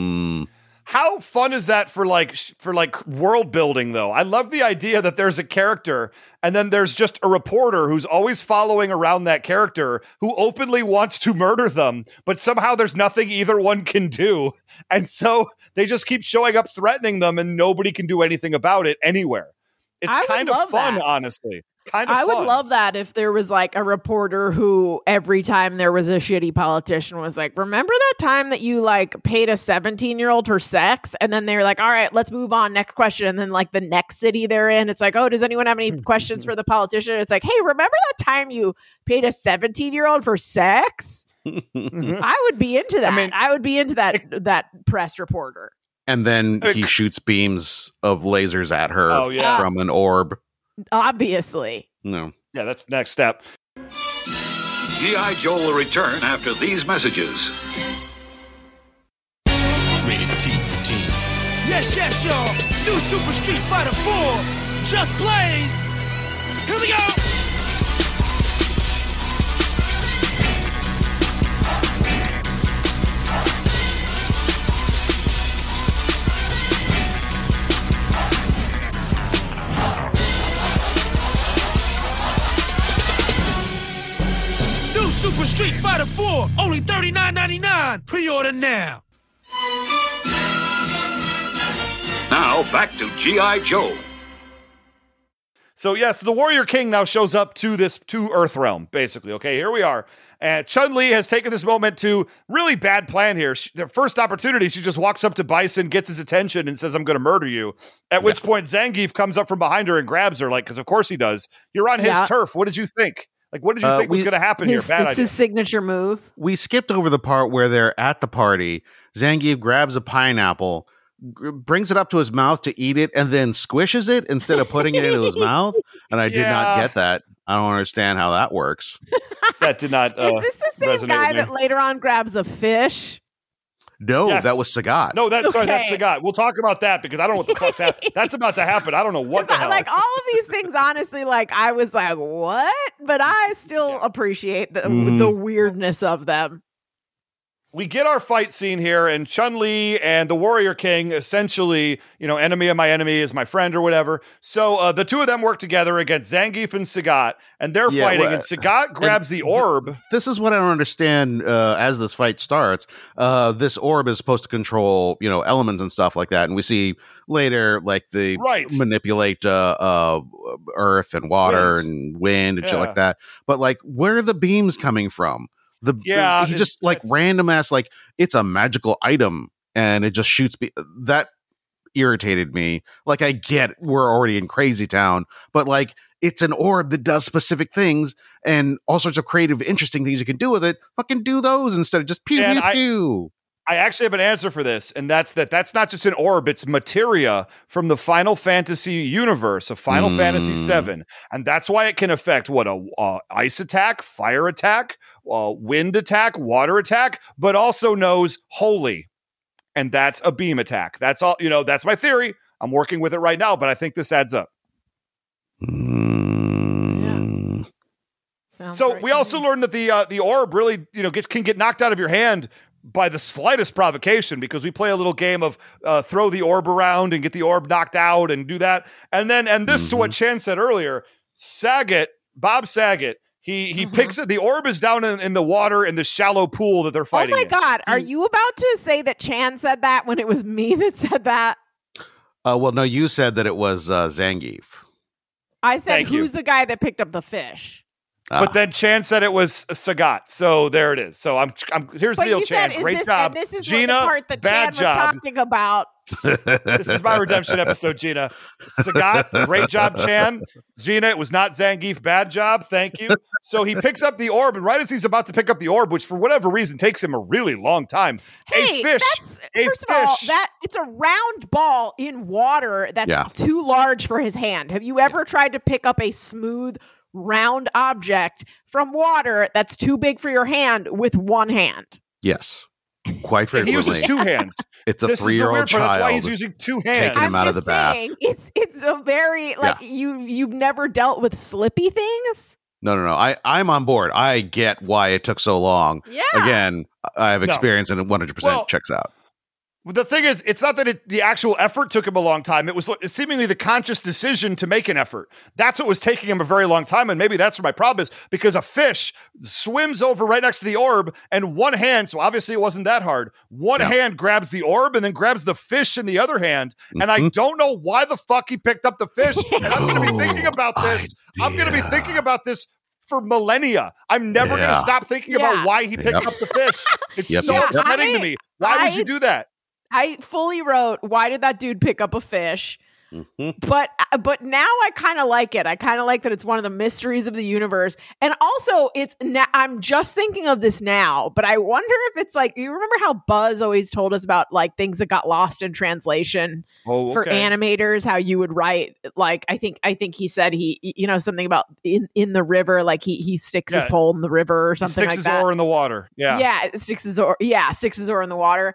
How fun is that for world building though? I love the idea that there's a character and then there's just a reporter who's always following around that character who openly wants to murder them, but somehow there's nothing either one can do. And so they just keep showing up threatening them and nobody can do anything about it anywhere. It's kind of fun, honestly. I would love that if there was like a reporter who every time there was a shitty politician was like, remember that time that you like paid a 17-year-old for sex? And then they're like, all right, let's move on. Next question. And then like the next city they're in, it's like, oh, does anyone have any questions for the politician? It's like, hey, remember that time you paid a 17-year-old for sex? I would be into that. I would be into that press reporter. And then he shoots beams of lasers at her from an orb. Obviously. No. Yeah, that's next step. G.I. Joe will return after these messages. Rated T for Teen. Yes, y'all. New Super Street Fighter 4. Just Blaze. Here we go. Super Street Fighter 4, only $39.99. Pre-order now. Now, back to G.I. Joe. So, yes, the Warrior King now shows up to Earthrealm, basically. Okay, here we are. And Chun-Li has taken this moment to really bad plan here. Their first opportunity, she just walks up to Bison, gets his attention, and says, I'm going to murder you. At which point, Zangief comes up from behind her and grabs her, because of course he does. You're on his turf. What did you think? What did you think was going to happen here? Bad idea. It's his signature move. We skipped over the part where they're at the party. Zangief grabs a pineapple, brings it up to his mouth to eat it, and then squishes it instead of putting it into his mouth. And I did not get that. I don't understand how that works. That did not. Is this the same guy that later on grabs a fish? No, Yes. that was Sagat. No, sorry, that's Okay. Sagat. We'll talk about that because I don't know what the fuck's happening. That's about to happen. I don't know what the hell. Like all of these things, honestly, like I was like, what? But I still appreciate the weirdness of them. We get our fight scene here, and Chun-Li and the Warrior King, essentially, enemy of my enemy is my friend or whatever. So the two of them work together against Zangief and Sagat, and they're fighting, and Sagat grabs the orb. This is what I don't understand as this fight starts. This orb is supposed to control, elements and stuff like that, and we see later, like, they manipulate earth and water and wind and shit like that. But, like, where are the beams coming from? He just like random ass, like it's a magical item and it just shoots. That irritated me. Like, I get we're already in Crazy Town, but like it's an orb that does specific things and all sorts of creative, interesting things you can do with it. Fucking do those instead of just pew pew pew. I actually have an answer for this, and that's not just an orb, it's materia from the Final Fantasy universe of Final Fantasy VII. And that's why it can affect a ice attack, fire attack, wind attack, water attack, but also knows holy. And that's a beam attack. That's all, that's my theory. I'm working with it right now, but I think this adds up. So we also learned that the orb really, can get knocked out of your hand by the slightest provocation, because we play a little game of throw the orb around and get the orb knocked out and do that. And this to what Chan said earlier, Bob Saget, he picks it. The orb is down in the water in the shallow pool that they're fighting. Oh my God. Are you about to say that Chan said that when it was me that said that? Well, no, you said that it was Zangief. I said, who's the guy that picked up the fish? But then Chan said it was Sagat, so there it is. So here's the deal, Chan. Great job, this is Gina. The part that bad Chan job. was talking about. This is my redemption episode, Gina. Sagat, great job, Chan. Gina, it was not Zangief. Bad job. Thank you. So he picks up the orb, and right as he's about to pick up the orb, which for whatever reason takes him a really long time. Hey, first of all, it's a round ball in water that's too large for his hand. Have you ever tried to pick up a smooth round object from water that's too big for your hand with one hand? Yes. Quite frequently. He uses two hands. It's a 3-year-old child. That's why he's using two hands. Taking him out of the bath. It's a very, you've never dealt with slippy things? No. I'm on board. I get why it took so long. Yeah. Again, I have experience and it 100% checks out. The thing is, it's not that the actual effort took him a long time. It was seemingly the conscious decision to make an effort. That's what was taking him a very long time. And maybe that's where my problem is, because a fish swims over right next to the orb and one hand, so obviously it wasn't that hard, one hand grabs the orb and then grabs the fish in the other hand. And I don't know why the fuck he picked up the fish. And I'm going to be thinking about this. I'm going to be thinking about this for millennia. I'm never going to stop thinking about why he picked up the fish. It's so upsetting to me. Why would you do that? I fully wrote, why did that dude pick up a fish? But now I kind of like it. I kind of like that it's one of the mysteries of the universe. And also, I'm just thinking of this now, but I wonder if it's like, you remember how Buzz always told us about like things that got lost in translation for animators, how you would write, like, I think he said something about in the river, like he sticks his pole in the river or something like that. Sticks his oar in the water. Yeah. Yeah. Sticks his oar in the water.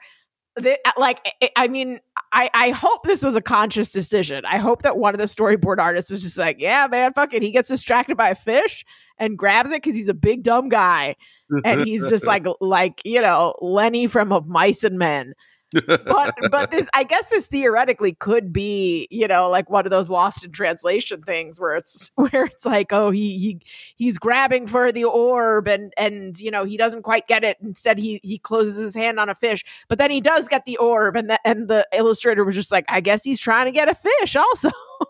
I hope this was a conscious decision. I hope that one of the storyboard artists was just like, yeah, man, fuck it. He gets distracted by a fish and grabs it because he's a big dumb guy. And he's just like, Lenny from Of Mice and Men. But this, I guess this theoretically could be, like one of those lost in translation things where it's like, oh, he's grabbing for the orb and he doesn't quite get it. Instead, he closes his hand on a fish, but then he does get the orb, and the illustrator was just like, I guess he's trying to get a fish also.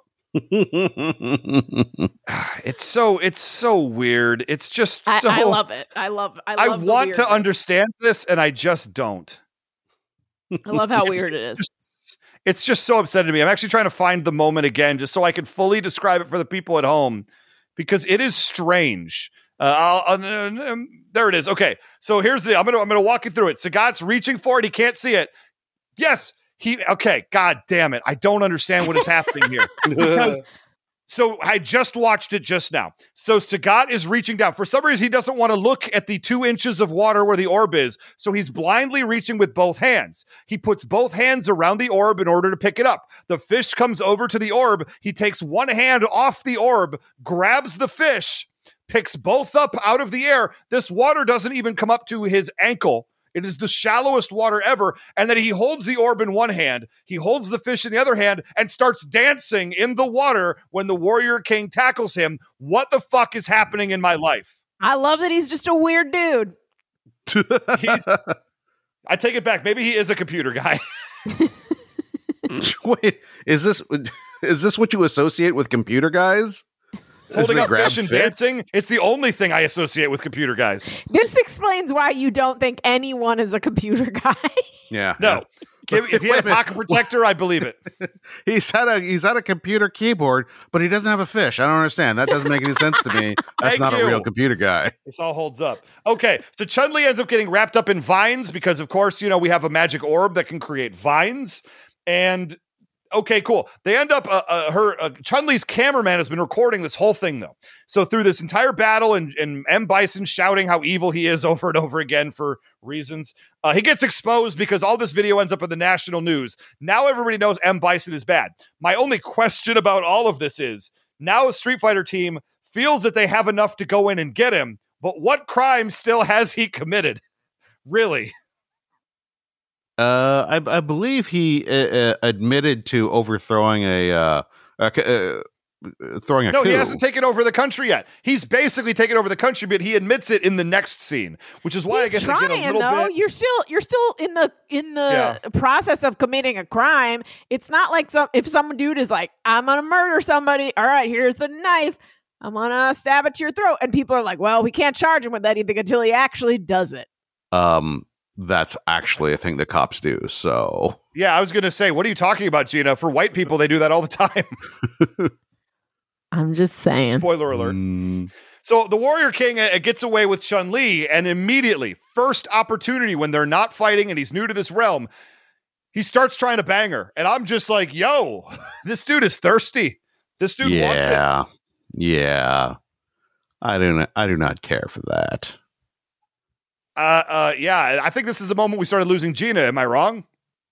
It's so weird. It's just so. I love it. I want to understand this, and I just don't. I love how weird it is. It's just so upsetting to me. I'm actually trying to find the moment again, just so I can fully describe it for the people at home, because it is strange. There it is. Okay, so here's I'm gonna walk you through it. Sagat's reaching for it. He can't see it. Yes, okay. God damn it! I don't understand what is happening here, because So I just watched it just now. So Sagat is reaching down. For some reason, he doesn't want to look at the 2 inches of water where the orb is. So he's blindly reaching with both hands. He puts both hands around the orb in order to pick it up. The fish comes over to the orb. He takes one hand off the orb, grabs the fish, picks both up out of the air. This water doesn't even come up to his ankle. It is the shallowest water ever. And then he holds the orb in one hand. He holds the fish in the other hand and starts dancing in the water when the Warrior King tackles him. What the fuck is happening in my life? I love that he's just a weird dude. I take it back. Maybe he is a computer guy. Wait, is this what you associate with computer guys? Holding up fish and dancing. It's the only thing I associate with computer guys. This explains why you don't think anyone is a computer guy. Yeah. No. If he had a pocket protector, I believe it. He's had a computer keyboard, but he doesn't have a fish. I don't understand. That doesn't make any sense to me. That's not a real computer guy. This all holds up. Okay, so Chun-Li ends up getting wrapped up in vines because, of course, we have a magic orb that can create vines. And okay, cool. They end up, Chun-Li's cameraman has been recording this whole thing, though. So through this entire battle and M. Bison shouting how evil he is over and over again for reasons, he gets exposed because all this video ends up in the national news. Now everybody knows M. Bison is bad. My only question about all of this is, now a Street Fighter team feels that they have enough to go in and get him, but what crime still has he committed? Really? I believe he admitted to overthrowing throwing a coup. No, he hasn't taken over the country yet. He's basically taken over the country, but he admits it in the next scene, which is why I guess I get a little bit. You're still in the process of committing a crime. It's not like if some dude is like, I'm gonna murder somebody. All right, here's the knife. I'm gonna stab it to your throat, and people are like, well, we can't charge him with anything until he actually does it. That's actually a thing that cops do. So yeah, I was going to say, what are you talking about, Gina? For white people, they do that all the time. I'm just saying. Spoiler alert. So the Warrior King gets away with Chun-Li, and immediately, first opportunity when they're not fighting and he's new to this realm, he starts trying to bang her. And I'm just like, yo, this dude is thirsty. This dude wants it. Yeah. I do not care for that. Yeah, I think this is the moment we started losing Gina. Am I wrong?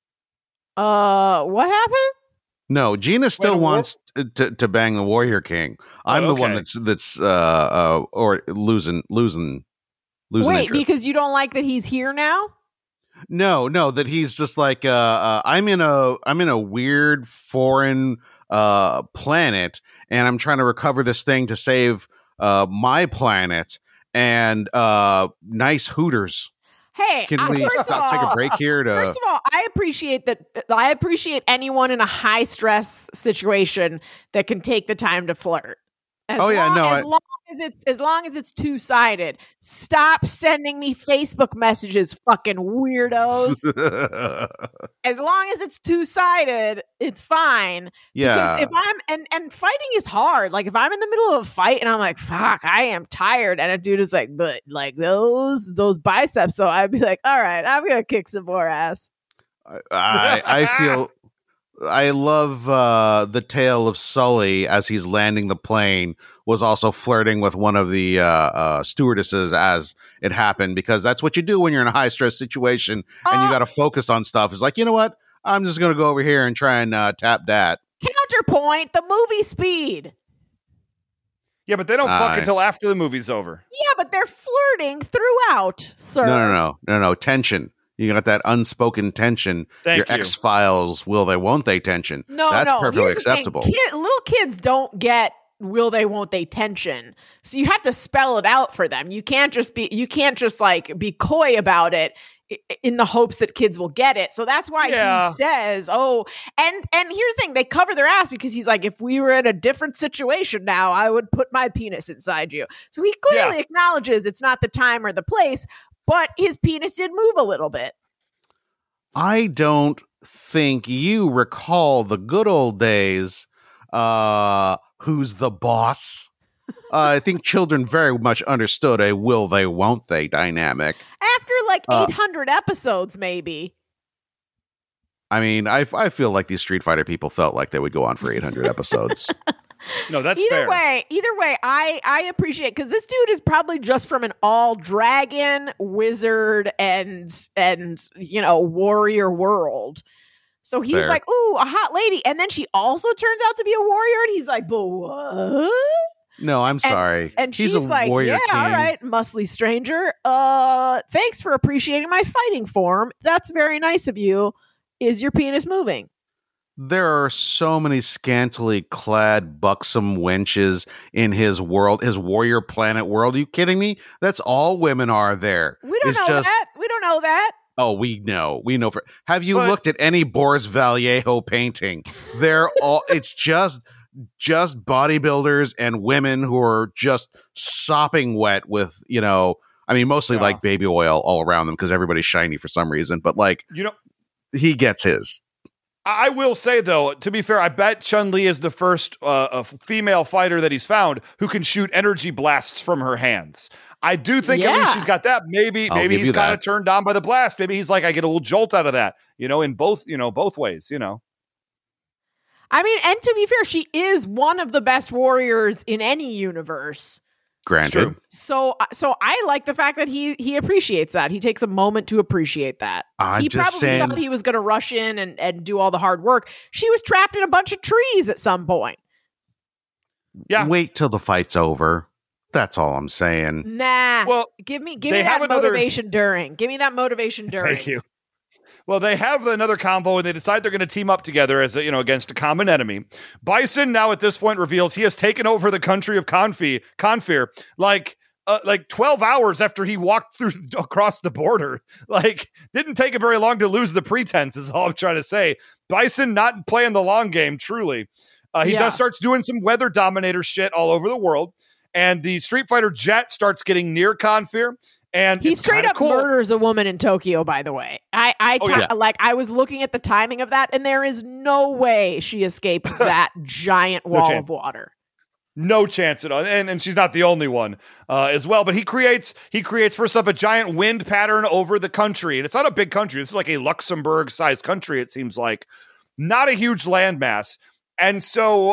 What happened? No, Gina still wants to bang the Warrior King. I'm the one that's or losing Wait, interest. because you don't like that he's here now? No, that he's just like I'm in a weird foreign planet, and I'm trying to recover this thing to save my planet. And nice Hooters. Hey, can we take a break here? First of all, I appreciate that. I appreciate anyone in a high stress situation that can take the time to flirt. As long as it's two-sided. Stop sending me Facebook messages, fucking weirdos. As long as it's two-sided, it's fine. Yeah. Because if I'm and fighting is hard. Like if I'm in the middle of a fight and I'm like, fuck, I am tired, and a dude is like, but like those biceps, though, I'd be like, all right, I'm gonna kick some more ass. I love the tale of Sully as he's landing the plane was also flirting with one of the stewardesses as it happened, because that's what you do when you're in a high stress situation and you got to focus on stuff. It's like, you know what? I'm just going to go over here and try and tap that. Counterpoint, the movie Speed. Yeah, but they don't fuck until after the movie's over. Yeah, but they're flirting throughout, sir. No. Tension. You got that unspoken tension. Your X-Files, will they, won't they tension. That's perfectly acceptable. Little kids don't get will they, won't they tension. So you have to spell it out for them. You can't just like be coy about it in the hopes that kids will get it. So that's why he says, oh, and here's the thing, they cover their ass because he's like, if we were in a different situation now, I would put my penis inside you. So he clearly acknowledges it's not the time or the place, but his penis did move a little bit. I don't think you recall the good old days. Who's the boss? I think children very much understood a will they, won't they dynamic. After like 800 episodes, maybe. I mean, I feel like these Street Fighter people felt like they would go on for 800 episodes. No, that's either fair. Either way, I appreciate, because this dude is probably just from an all dragon, wizard, and warrior world. So he's Fair. like, ooh, a hot lady. And then she also turns out to be a warrior. And he's like, but what? No, I'm sorry. And He's she's a like, warrior yeah, king. all right, muscly stranger. Thanks for appreciating my fighting form. That's very nice of you. Is your penis moving? There are so many scantily clad buxom wenches in his world, his warrior planet world. Are you kidding me? That's all women are there. We don't know that. We don't know that. Oh, we know. We know. Have you looked at any Boris Vallejo painting? They're all. It's just bodybuilders and women who are just sopping wet with, mostly like baby oil all around them because everybody's shiny for some reason. But he gets his. I will say, though, to be fair, I bet Chun-Li is the first female fighter that he's found who can shoot energy blasts from her hands. I do think at least she's got that. Maybe he's kind of turned on by the blast. Maybe he's like, I get a little jolt out of that, in both ways, I mean, and to be fair, she is one of the best warriors in any universe. Granted. So I like the fact that he appreciates that. He takes a moment to appreciate that. He probably thought he was going to rush in and do all the hard work. She was trapped in a bunch of trees at some point. Yeah. Wait till the fight's over. That's all I'm saying. Nah. Well, give me that motivation during. Give me that motivation during. Thank you. Well, they have another combo, and they decide they're going to team up together as against a common enemy. Bison now at this point reveals he has taken over the country of Confir, like 12 hours after he walked across the border. Didn't take him very long to lose the pretense, is all I'm trying to say. Bison not playing the long game, truly. He starts doing some weather dominator shit all over the world, and the Street Fighter jet starts getting near Confir. And he straight up murders a woman in Tokyo, by the way. I was looking at the timing of that, and there is no way she escaped that giant wall of water. No chance at all. And she's not the only one as well. But he creates first off a giant wind pattern over the country. And it's not a big country. This is like a Luxembourg-sized country, it seems like. Not a huge landmass. And so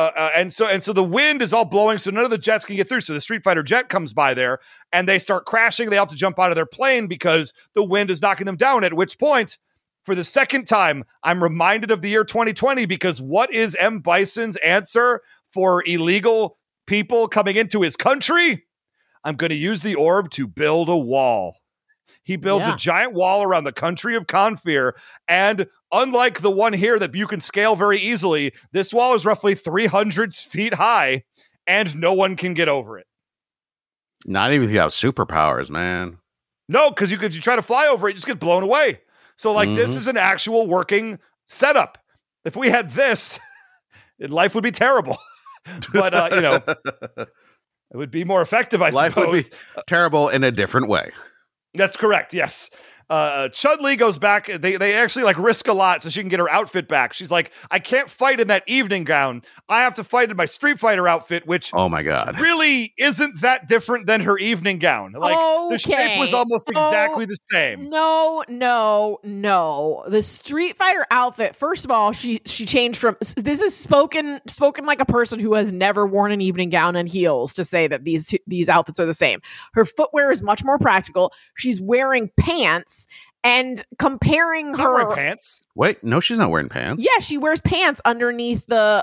the wind is all blowing, so none of the jets can get through. So the Street Fighter jet comes by there, and they start crashing. They have to jump out of their plane because the wind is knocking them down. At which point, for the second time, I'm reminded of the year 2020, because what is M. Bison's answer for illegal people coming into his country? I'm going to use the orb to build a wall. He builds a giant wall around the country of Confir, and unlike the one here that you can scale very easily, this wall is roughly 300 feet high, and no one can get over it. Not even if you have superpowers, man. No, because you try to fly over it, you just get blown away. So, this is an actual working setup. If we had this, life would be terrible. But, it would be more effective, I suppose. Life would be terrible in a different way. That's correct, yes. Chun-Li goes back. They actually risk a lot so she can get her outfit back. She's like, I can't fight in that evening gown. I have to fight in my Street Fighter outfit, which oh my god, really isn't that different than her evening gown. The shape was almost exactly the same. No. The Street Fighter outfit, first of all, she changed from, this is spoken like a person who has never worn an evening gown and heels to say that these outfits are the same. Her footwear is much more practical. She's wearing pants. And comparing her wearing pants. Wait, no, she's not wearing pants. Yeah, she wears pants underneath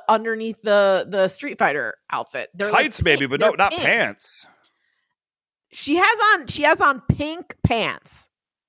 the Street Fighter outfit. They're tights, maybe, but not pants. She has on pink pants.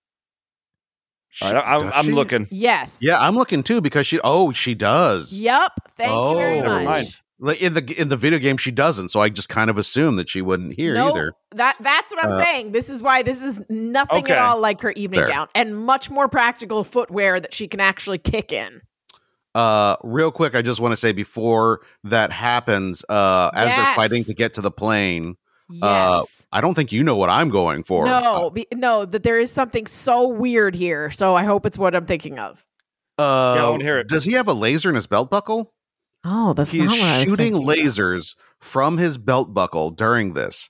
All right, I'm looking. Yes. Yeah, I'm looking too because she does. Yep. Thank you very much. In the video game, she doesn't, so I just kind of assumed that she wouldn't hear either. That's what I'm saying. This is why this is nothing at all like her evening gown, and much more practical footwear that she can actually kick in. Real quick, I just want to say before that happens, as they're fighting to get to the plane, I don't think you know what I'm going for. No, that there is something so weird here. So I hope it's what I'm thinking of. I want to hear it. Does he have a laser in his belt buckle? Oh, that's not what I was shooting thinking lasers from his belt buckle during this.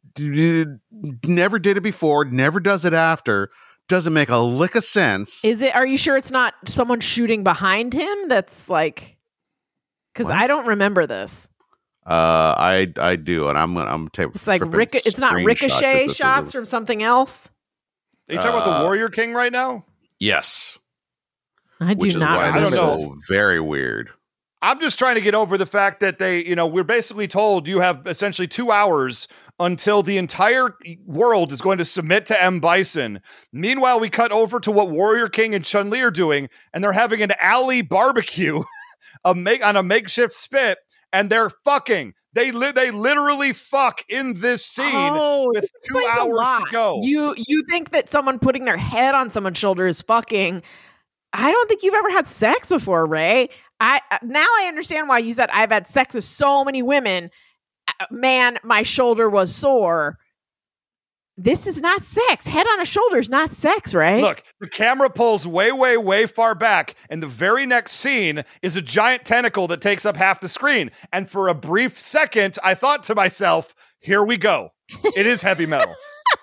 Never did it before, never does it after. Doesn't make a lick of sense. Are you sure it's not someone shooting behind him? That's because I don't remember this. I do, and I'm gonna take. It's like it's not ricochet shots from something else. Are you talking about the Warrior King right now? Yes. I do Which is not. why I don't this know. is so very weird. I'm just trying to get over the fact that we're basically told you have essentially 2 hours until the entire world is going to submit to M. Bison. Meanwhile, we cut over to what Warrior King and Chun-Li are doing, and they're having an alley barbecue on a makeshift spit, and they're fucking. They literally fuck in this scene with 2 hours to go. You think that someone putting their head on someone's shoulder is fucking? I don't think you've ever had sex before, Ray. Now I understand why you said I've had sex with so many women. Man, my shoulder was sore. This is not sex. Head on a shoulder is not sex, right? Look, the camera pulls way, way, way far back, and the very next scene is a giant tentacle that takes up half the screen. And for a brief second, I thought to myself, here we go. It is heavy metal.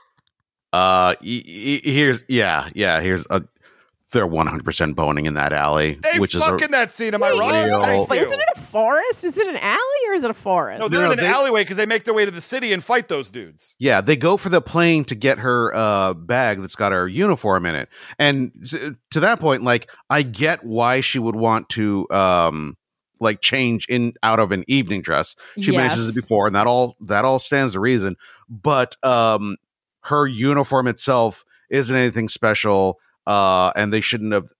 Here's they're 100% boning in that alley. They fuck in that scene, am I wrong? Isn't it a forest? Is it an alley or is it a forest? No, they're in an alleyway because they make their way to the city and fight those dudes. Yeah, they go for the plane to get her bag that's got her uniform in it. And to that point, like, I get why she would want to change out of an evening dress. She mentions it before, and that all stands to reason. But her uniform itself isn't anything special. And they shouldn't have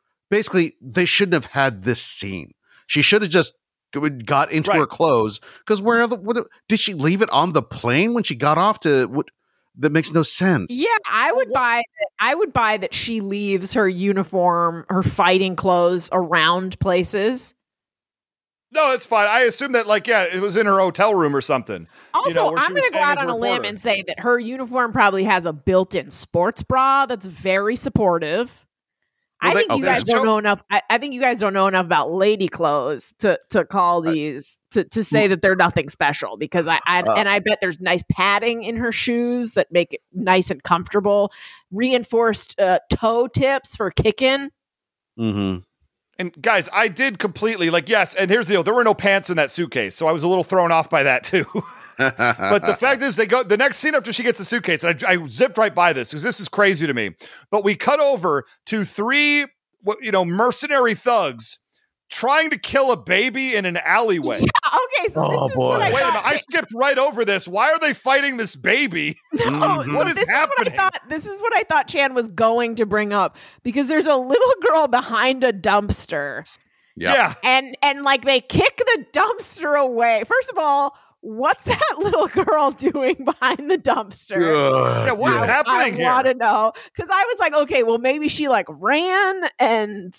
had this scene. She should have just got into her clothes, because did she leave it on the plane when she got off that makes no sense. Yeah, I would buy that she leaves her uniform, her fighting clothes around places. No, it's fine. I assume that, it was in her hotel room or something. Also, I'm going to go out on a limb and say that her uniform probably has a built-in sports bra that's very supportive. I think you guys don't know enough. I think you guys don't know enough about lady clothes to call these to say that they're nothing special, because I bet there's nice padding in her shoes that make it nice and comfortable. Reinforced toe tips for kicking. Mm-hmm. And guys, I did completely yes. And here's the deal: there were no pants in that suitcase, so I was a little thrown off by that too. But the fact is, the next scene after she gets the suitcase, and I zipped right by this because this is crazy to me. But we cut over to 3, mercenary thugs trying to kill a baby in an alleyway. Yeah, okay, so this is what I Wait a minute, I skipped right over this. Why are they fighting this baby? No, what is happening? This is what I thought Chan was going to bring up, because there's a little girl behind a dumpster. Yeah. And they kick the dumpster away. First of all, what's that little girl doing behind the dumpster? Yeah, what is happening here? I want to know, because I was like, okay, well, maybe she ran and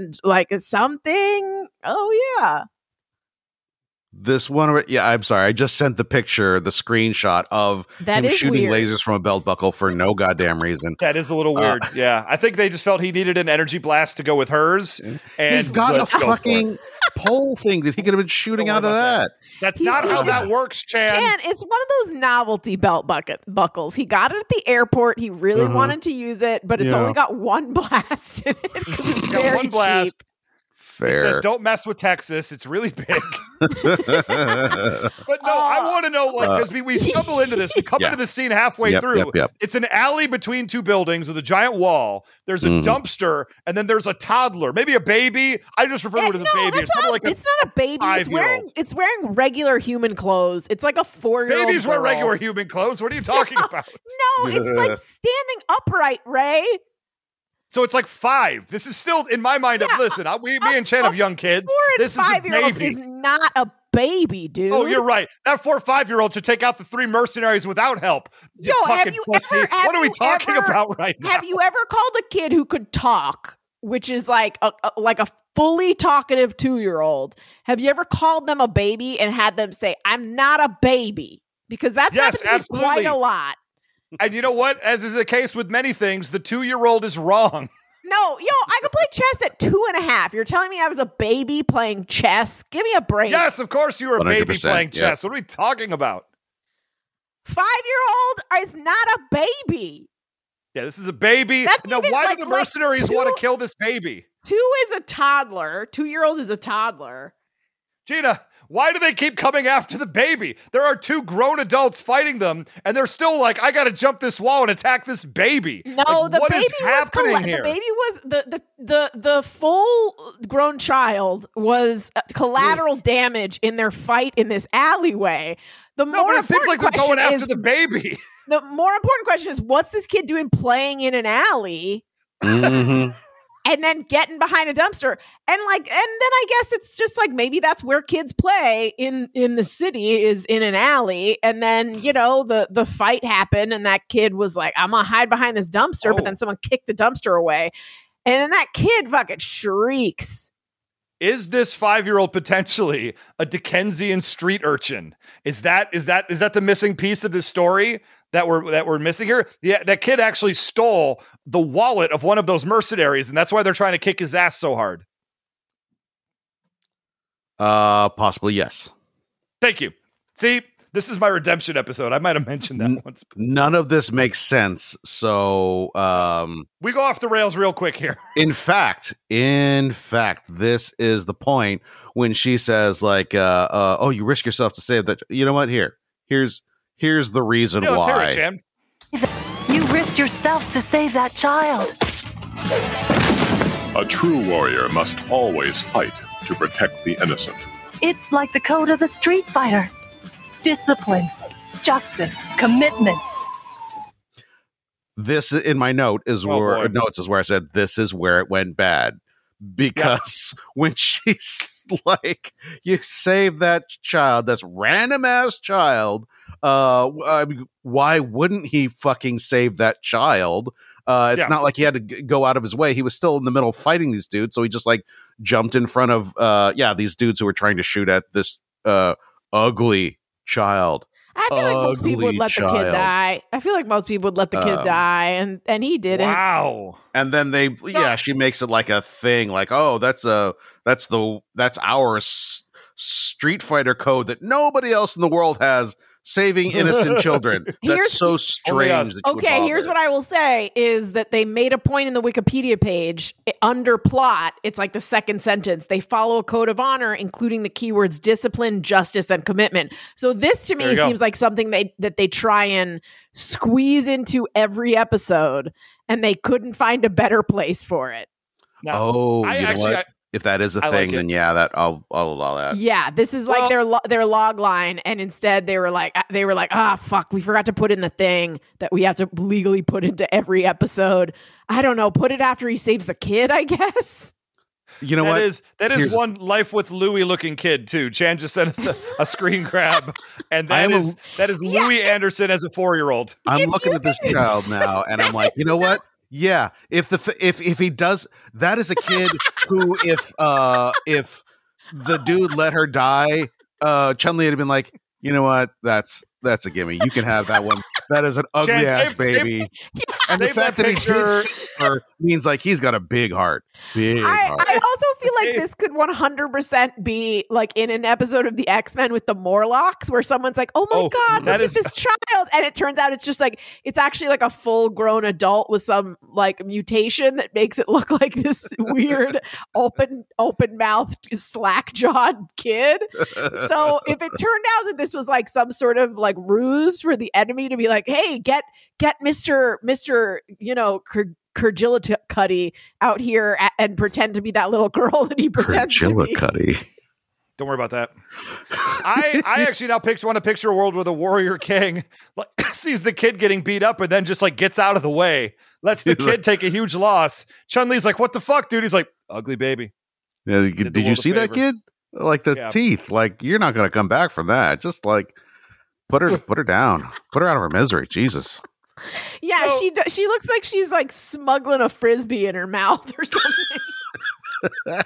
something. Oh yeah. This one, I'm sorry. I just sent the screenshot of him shooting lasers from a belt buckle for no goddamn reason. That is a little weird. Yeah, I think they just felt he needed an energy blast to go with hers. And he's got a fucking pole thing that he could have been shooting out of that. That's not how that works, Chan. Chan, it's one of those novelty belt buckles. He got it at the airport. He really wanted to use it, but it's only got one blast in it. It's got one blast. Cheap. Fair. It says, don't mess with Texas. It's really big. But no, I want to know, because we stumble into this. We come into the scene halfway through. It's an alley between 2 buildings with a giant wall. There's a dumpster, and then there's a toddler, maybe a baby. I just refer to it as a baby. It's not a baby. It's wearing regular human clothes. It's like a 4-year-old Babies girl. wear regular human clothes. What are you talking about? No, it's standing upright, Ray. So it's 5. This is still, in my mind, listen, me and Chan have young kids. 4 and this is a baby. Is not a baby, dude. Oh, you're right. That 4 or 5-year-old should take out the 3 mercenaries without help. What are we talking about right now? Have you ever called a kid who could talk, which is like a fully talkative 2-year-old? Have you ever called them a baby and had them say, "I'm not a baby"? Because that's happened to me quite a lot. And you know what? As is the case with many things, the 2-year-old is wrong. No, I could play chess at 2.5. You're telling me I was a baby playing chess? Give me a break. Yes, of course you were a baby playing chess. What are we talking about? 5-year-old is not a baby. Yeah, this is a baby. Now, why do the mercenaries want to kill this baby? 2 is a toddler. 2-year-old is a toddler. Gina, Why do they keep coming after the baby? There are two grown adults fighting them, and they're still like, I gotta jump this wall and attack this baby. No, like, the what baby is happening here? The baby was the full grown child was collateral damage in their fight in this alleyway. But it seems like they're going after the baby. The more important question is, what's this kid doing playing in an alley? Mm-hmm. And then getting behind a dumpster. And then I guess it's just like, maybe that's where kids play in the city, is in an alley. And then, the fight happened and that kid was like, I'm gonna hide behind this dumpster, but then someone kicked the dumpster away. And then that kid fucking shrieks. Is this 5-year-old potentially a Dickensian street urchin? Is that the missing piece of this story that we're missing here? Yeah, that kid actually stole the wallet of one of those mercenaries, and that's why they're trying to kick his ass so hard. Possibly, yes. Thank you. See, this is my redemption episode. I might have mentioned that once. None of this makes sense. So we go off the rails real quick here. In fact, this is the point when she says, like, oh, you risk yourself to save that. You know what? Here's the reason why. Let's hear it, Jan. You risked yourself to save that child. A true warrior must always fight to protect the innocent. It's like the code of the street fighter. Discipline, justice, commitment. This in my notes is where I said this is where it went bad, because when she's like, you save that child, that's random ass child. Why wouldn't he fucking save that child? It's not like he had to go out of his way. He was still in the middle of fighting these dudes, so he just like jumped in front of these dudes who were trying to shoot at this ugly child. I feel like most people would let the kid die. I feel like most people would let the kid die, and he didn't. Wow. And then she makes it like a thing, like, oh, that's our Street Fighter code that nobody else in the world has. Saving innocent children. That's so strange. Okay, here's what I will say is that they made a point in the Wikipedia page under plot. It's like the second sentence. They follow a code of honor, including the keywords discipline, justice, and commitment. So this to me seems like something that they try and squeeze into every episode, and they couldn't find a better place for it. Now, if that is a thing, then that I'll allow that. Yeah, this is like their log line, and instead they were like, fuck, we forgot to put in the thing that we have to legally put into every episode. I don't know, put it after he saves the kid, I guess. You know what? That is one Life with Louie looking kid too. Chan just sent us a screen grab, and that is Louie Anderson as a 4-year-old. I'm looking at this child now, and I'm like, you know what? Yeah, if he does, that is a kid who, if the dude let her die, Chun-Li had been like, you know what, that's a gimme. You can have that one. That is an ugly ass baby. And the fact that he did save her means like he's got a big heart. I also feel like this could 100% be like in an episode of the X-Men with the Morlocks, where someone's like, oh my God, look at this child. And it turns out it's just like, it's actually like a full grown adult with some like mutation that makes it look like this weird open mouthed slack jawed kid. So if it turned out that this was like some sort of like ruse for the enemy to be like, hey, get Mr. Kurgillicuddy out here and pretend to be that little girl that he pretends to be. Don't worry about that. I actually now want to picture a world where the warrior king sees the kid getting beat up and then just like gets out of the way, lets the kid take a huge loss. Chun-Li's like, what the fuck, dude? He's like, ugly baby. Yeah, did you see that kid? Like the teeth. Like, you're not going to come back from that. Just like put her down. Put her out of her misery. Jesus. Yeah, so, she looks like she's like smuggling a Frisbee in her mouth or something.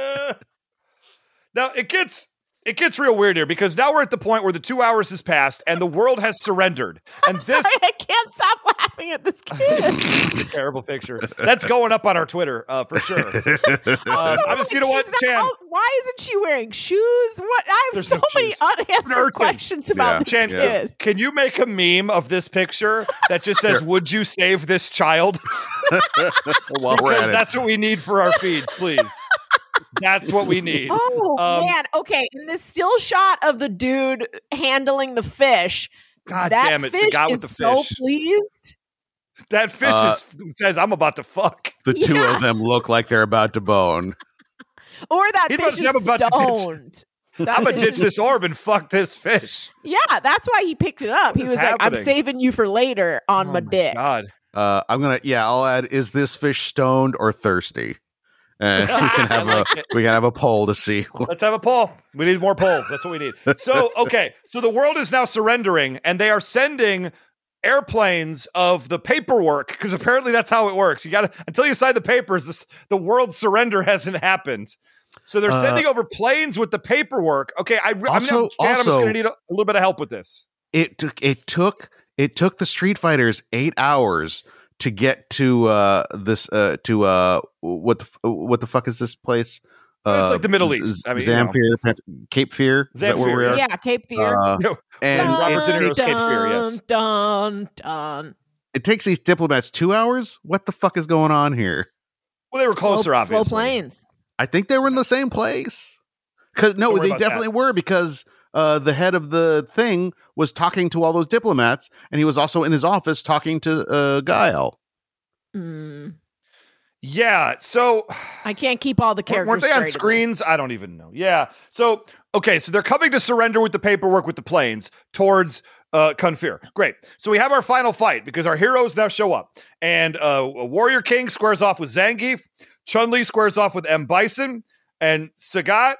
Now it gets real weird here, because now we're at the point where the 2 hours has passed and the world has surrendered. And I can't stop laughing at this kid. Terrible picture. That's going up on our Twitter for sure. You know what, Chan? Why isn't she wearing shoes? What? I have so many unanswered questions about this kid. Can you make a meme of this picture that just says, "Would you save this child?" Because that's what we need for our feeds, please. That's what we need. Oh man, okay. In this still shot of the dude handling the fish, God that damn it, fish Sagat with is the so fish. pleased. That fish says, "I'm about to fuck." The two of them look like they're about to bone. Or that He fish must have is about to ditch- stoned. I'm gonna ditch this orb and fuck this fish. Yeah, that's why he picked it up. What He is was like, "I'm happening? saving you for later on my dick." God. I'll add, is this fish stoned or thirsty? And we can have a poll to see. Let's have a poll. We need more polls. That's what we need. So, okay. So the world is now surrendering, and they are sending airplanes of the paperwork, because apparently that's how it works. You got to, until you sign the papers, the world surrender hasn't happened. So they're sending over planes with the paperwork. Okay, I'm just going to need a little bit of help with this. It took the Street Fighters 8 hours to get to what the fuck is this place? It's like the Middle East. I mean, Zamfir, Cape Fear. Is that where we are? Yeah, Cape Fear. And Robert De Niro's Cape Fear. Yes. Dun. It takes these diplomats 2 hours. What the fuck is going on here? Well, they were closer, obviously. Slow planes. I think they were in the same place. They definitely were, because the head of the thing was talking to all those diplomats, and he was also in his office talking to Guile. Yeah, so I can't keep all the characters. Weren't they on screens? I don't even know. Yeah. So, okay, so they're coming to surrender with the paperwork with the planes towards Kunfir. Great. So we have our final fight because our heroes now show up. And Warrior King squares off with Zangief. Chun-Li squares off with M. Bison. And Sagat.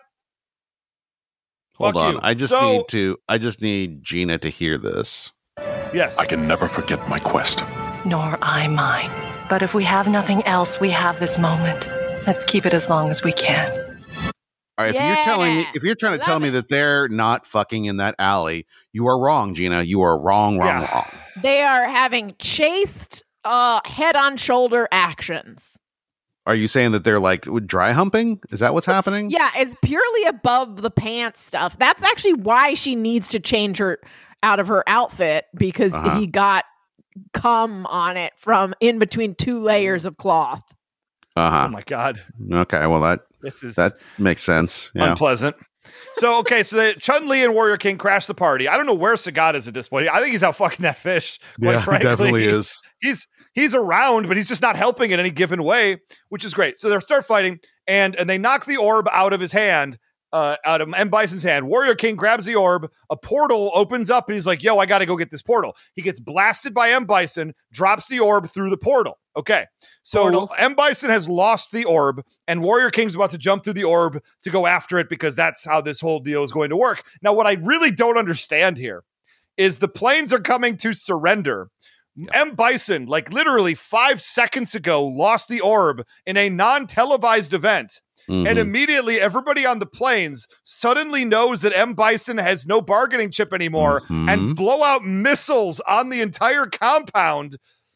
Hold on. I just need Gina to hear this. Yes. I can never forget my quest. Nor I mine. But if we have nothing else, we have this moment. Let's keep it as long as we can. All right, if you're trying to tell me that they're not fucking in that alley, you are wrong, Gina. You are wrong. They are having chaste head on shoulder actions. Are you saying that they're like dry humping? Is that what's happening? Yeah, it's purely above the pants stuff. That's actually why she needs to change her out of her outfit, because he got cum on it from in between two layers of cloth. Oh my God. Okay, well that makes sense. Yeah. Unpleasant. So the Chun-Li and Warrior King crash the party. I don't know where Sagat is at this point. I think he's out fucking that fish. Quite frankly, he definitely is. He's around, but he's just not helping in any given way, which is great. So they start fighting, and they knock the orb out of his hand, out of M. Bison's hand. Warrior King grabs the orb. A portal opens up, and he's like, "Yo, I got to go get this portal." He gets blasted by M. Bison, drops the orb through the portal. Okay, so Portals. M. Bison has lost the orb, and Warrior King's about to jump through the orb to go after it, because that's how this whole deal is going to work. Now, what I really don't understand here is the planes are coming to surrender. M. Bison, like literally 5 seconds ago, lost the orb in a non-televised event. Mm-hmm. And immediately everybody on the planes suddenly knows that M. Bison has no bargaining chip anymore and blow out missiles on the entire compound.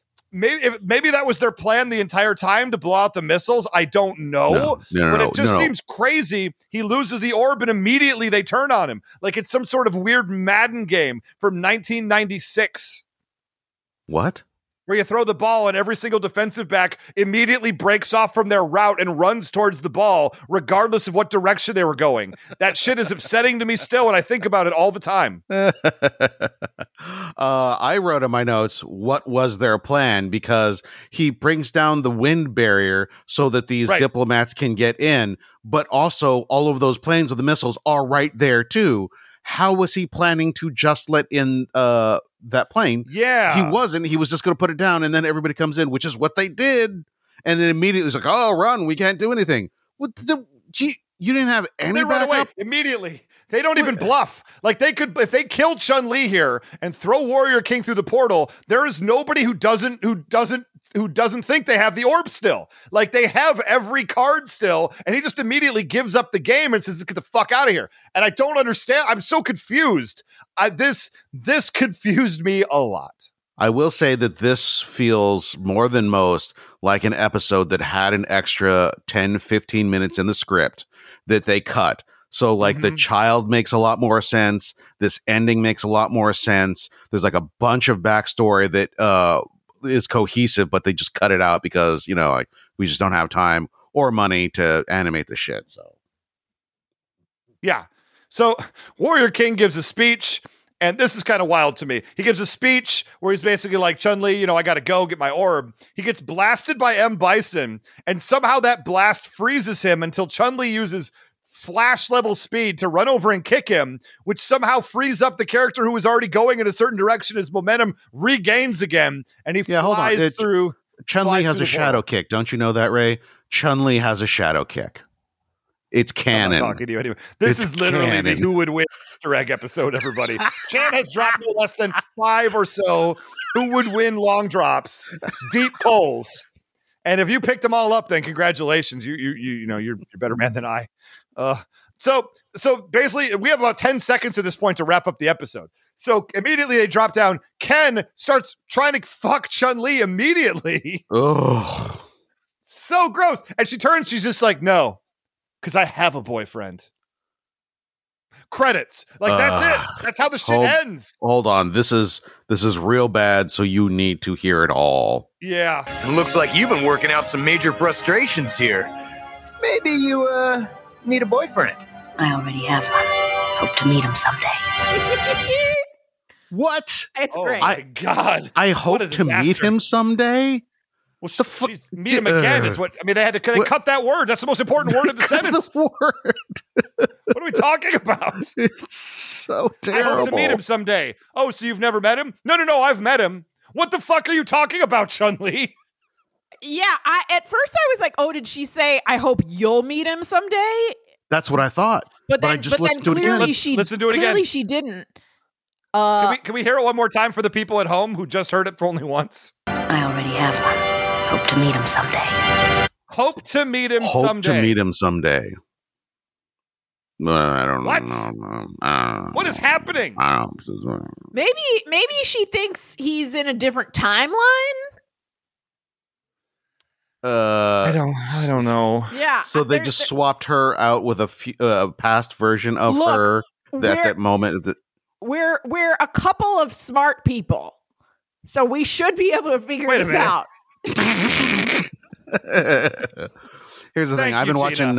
Maybe that was their plan the entire time, to blow out the missiles. I don't know. But it just seems crazy. He loses the orb and immediately they turn on him. Like it's some sort of weird Madden game from 1996. What? Where you throw the ball and every single defensive back immediately breaks off from their route and runs towards the ball, regardless of what direction they were going. That shit is upsetting to me still, and I think about it all the time. I wrote in my notes, what was their plan? Because he brings down the wind barrier so that these diplomats can get in, but also all of those planes with the missiles are right there too. How was he planning to just let in that plane? Yeah. He wasn't. He was just going to put it down, and then everybody comes in, which is what they did. And then immediately it's like, oh, run. We can't do anything. You didn't have any They run away immediately. They don't even bluff. Like they could, if they killed Chun-Li here and throw Warrior King through the portal, there is nobody who doesn't think they have the orb still. Like they have every card still, and he just immediately gives up the game and says, "Get the fuck out of here." And I don't understand. I'm so confused. This confused me a lot. I will say that this feels more than most like an episode that had an extra 10, 15 minutes in the script that they cut. So like the child makes a lot more sense. This ending makes a lot more sense. There's like a bunch of backstory that is cohesive, but they just cut it out because, like, we just don't have time. or money to animate the shit. So yeah. So Warrior King gives a speech, and this is kind of wild to me. He gives a speech where he's basically like, Chun-Li, I got to go get my orb. He gets blasted by M. Bison, and somehow that blast freezes him until Chun-Li uses Flash level speed to run over and kick him, which somehow frees up the character who was already going in a certain direction. His momentum regains again, and he flies through. Chun-Li has a shadow kick. Don't you know that, Ray? Chun-Li has a shadow kick. It's canon. I'm not talking to you anyway. This is literally canon. The Who Would Win Easter Egg episode, everybody. Chan has dropped no less than 5 or so Who Would Win long drops, deep polls. And if you picked them all up, then congratulations. You're a better man than I. So basically, we have about 10 seconds at this point to wrap up the episode. So immediately they drop down. Ken starts trying to fuck Chun-Li immediately. Oh, so gross. And she turns. She's just like, no, because I have a boyfriend. Credits. Like that's it. That's how the shit ends. Hold on. This is real bad. So you need to hear it all. Yeah. It looks like you've been working out some major frustrations here. Maybe you need a boyfriend. I already have one. Hope to meet him someday. What? It's great. My God. I hope to meet him someday. Well, meet him again is what I mean. They had to cut that word. That's the most important word of the sentence. The word. What are we talking about? It's so terrible. I hope to meet him someday. Oh, so you've never met him? No, I've met him. What the fuck are you talking about, Chun-Li? Yeah, at first I was like, oh, did she say, I hope you'll meet him someday? That's what I thought. But I just listened to it again. Listen to it again. Clearly she didn't. Can we hear it one more time for the people at home who just heard it for only once? I already have one. Hope to meet him someday. Hope to meet him someday. Hope to meet him someday. I don't know. What is happening? Maybe she thinks he's in a different timeline. I don't know. Yeah. So they just swapped her out with a past version of her at that moment. We're a couple of smart people, so we should be able to figure this out. Here's the thing. I've been watching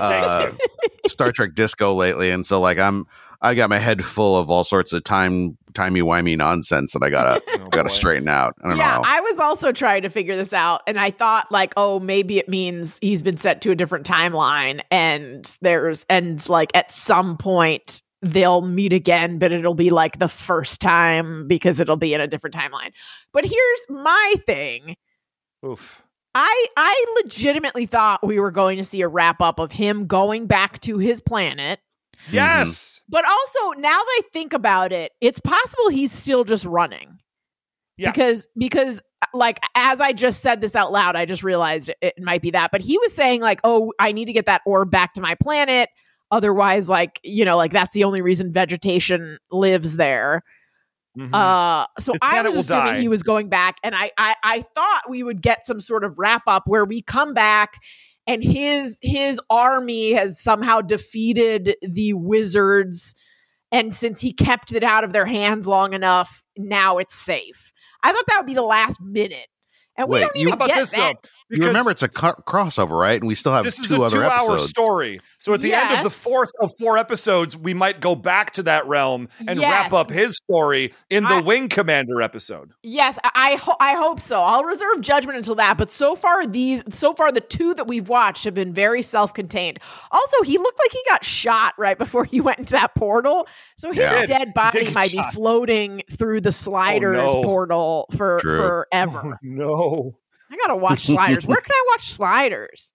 Star Trek Disco lately, and so like I got my head full of all sorts of timey-wimey nonsense that I gotta straighten out. I don't know. I was also trying to figure this out, and I thought like, oh, maybe it means he's been sent to a different timeline, and like at some point they'll meet again, but it'll be like the first time because it'll be in a different timeline. But here's my thing. Oof. I legitimately thought we were going to see a wrap up of him going back to his planet. Yes. But also, now that I think about it, it's possible he's still just running. Yeah. Because like, as I just said this out loud, I just realized it might be that. But he was saying like, oh, I need to get that orb back to my planet. Otherwise, like, like that's the only reason vegetation lives there. Mm-hmm. So I was assuming he was going back, and I thought we would get some sort of wrap up where we come back and his army has somehow defeated the wizards, and since he kept it out of their hands long enough, now it's safe. I thought that would be the last minute, and we don't even get that. You remember it's a crossover, right? And we still have 2 other episodes. This is a 2-hour story. So at the end of the 4th of 4 episodes, we might go back to that realm and wrap up his story in the Wing Commander episode. Yes, I hope so. I'll reserve judgment until that. But so far the 2 that we've watched have been very self-contained. Also, he looked like he got shot right before he went into that portal. So his dead body might be floating through the Sliders portal for forever. Oh, no. I gotta watch Sliders. Where can I watch Sliders?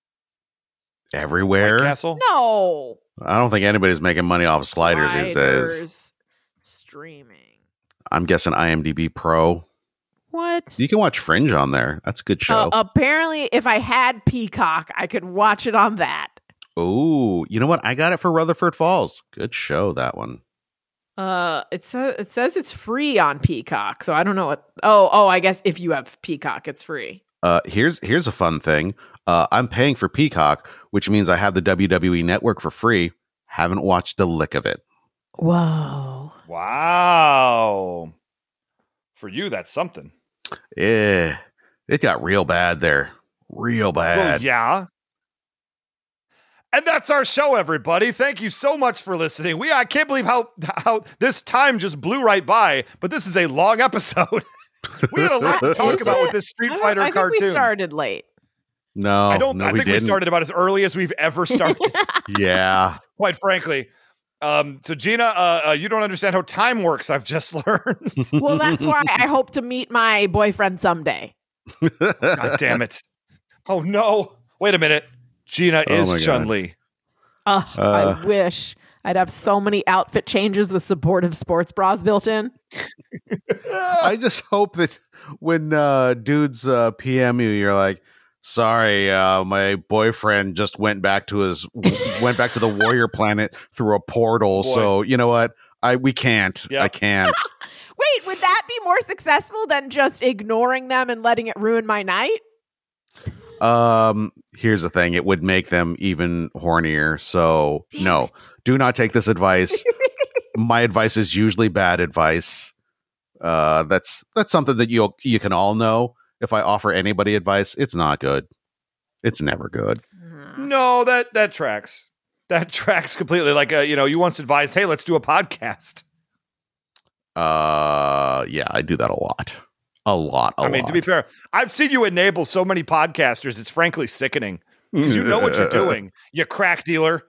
Everywhere. White Castle? No. I don't think anybody's making money off of Sliders these days. Streaming. I'm guessing IMDb Pro. What? You can watch Fringe on there. That's a good show. Apparently, if I had Peacock, I could watch it on that. Oh, you know what? I got it for Rutherford Falls. Good show, that one. It says it's free on Peacock, so I don't know what. Oh, I guess if you have Peacock, it's free. Here's a fun thing. I'm paying for Peacock, which means I have the WWE Network for free. Haven't watched a lick of it. Whoa! Wow! For you, that's something. Yeah, it got real bad there. Real bad. Well, yeah. And that's our show, everybody. Thank you so much for listening. I can't believe how this time just blew right by, but this is a long episode. We had a lot to talk about with this Street Fighter cartoon. I think we started late. No, I think we started about as early as we've ever started. Yeah. Quite frankly. So Gina, you don't understand how time works, I've just learned. Well, that's why I hope to meet my boyfriend someday. God damn it. Oh no. Wait a minute. Gina is Chun-Li. I wish I'd have so many outfit changes with supportive sports bras built in. I just hope that when dudes PM you, you're like, sorry, my boyfriend just went back to the warrior planet through a portal. Boy. So you know what? We can't. Yep. I can't. Wait, would that be more successful than just ignoring them and letting it ruin my night? Here's the thing. It would make them even hornier. So Damn it. Do not take this advice. My advice is usually bad advice. That's something that you can all know. If I offer anybody advice, it's not good. It's never good. No, that tracks. That tracks completely. Like, you once advised, hey, let's do a podcast. Yeah, I do that a lot. A lot. To be fair, I've seen you enable so many podcasters. It's frankly sickening because you know what you're doing. You crack dealer.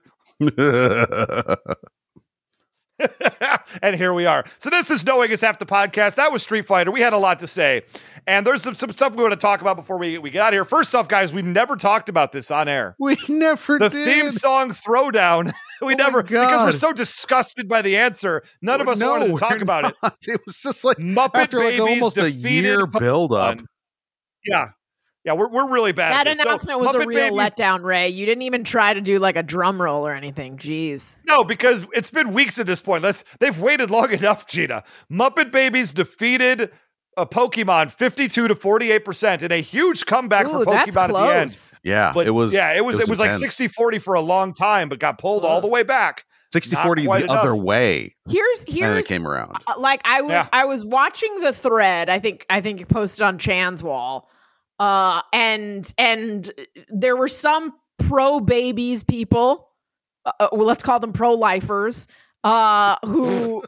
And here we are. So this is Knowing Is Half the Podcast. That was Street Fighter. We had a lot to say. And there's some stuff we want to talk about before we get out of here. First off, guys, we've never talked about this on air. We never did. The theme song Throwdown. Because we're so disgusted by the answer. None of us wanted to talk about it. It was just like Muppet after Babies almost a year build up. Yeah. Yeah, we're really bad at this. That announcement was a real letdown, Ray. You didn't even try to do like a drum roll or anything. Jeez. No, because it's been weeks at this point. They've waited long enough, Gina. Muppet Babies defeated Pokemon 52-48% in a huge comeback for Pokemon at the end. Yeah, but it was like 60-40 for a long time, but got pulled all the way back. 60-40 the other way. Here's and it came around. I was watching the thread. I think it posted on Chan's wall. And there were some pro babies people, let's call them pro-lifers, who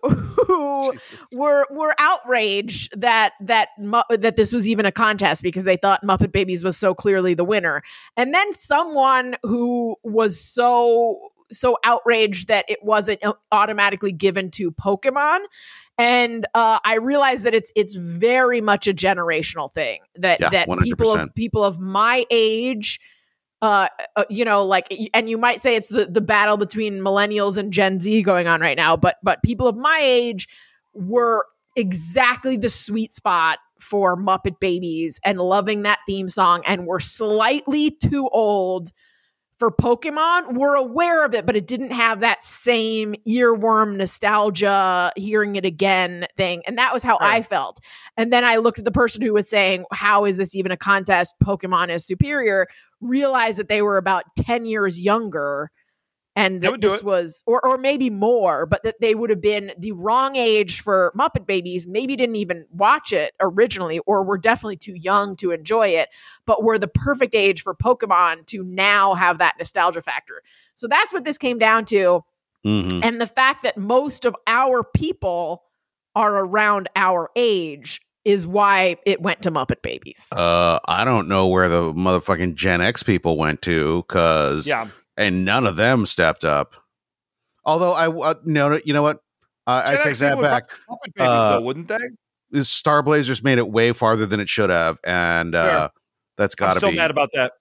were outraged that this was even a contest because they thought Muppet Babies was so clearly the winner. And then someone who was so outraged that it wasn't automatically given to Pokemon. And I realized that it's very much a generational thing that 100%. people of my age, and you might say it's the battle between millennials and Gen Z going on right now, but people of my age were exactly the sweet spot for Muppet Babies and loving that theme song, and were slightly too old for Pokemon. We're aware of it, but it didn't have that same earworm nostalgia, hearing it again thing. And that was how I felt. And then I looked at the person who was saying, how is this even a contest? Pokemon is superior. Realized that they were about 10 years younger. And that this was, or maybe more, but that they would have been the wrong age for Muppet Babies, maybe didn't even watch it originally, or were definitely too young to enjoy it, but were the perfect age for Pokemon to now have that nostalgia factor. So that's what this came down to. Mm-hmm. And the fact that most of our people are around our age is why it went to Muppet Babies. I don't know where the motherfucking Gen X people went to, because... Yeah. And none of them stepped up. Although no, you know what? I take that back. Muppet Babies, though, wouldn't they? Star Blazers made it way farther than it should have, and that's got to be. I'm still mad about that.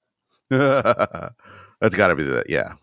That's got to be that. Yeah.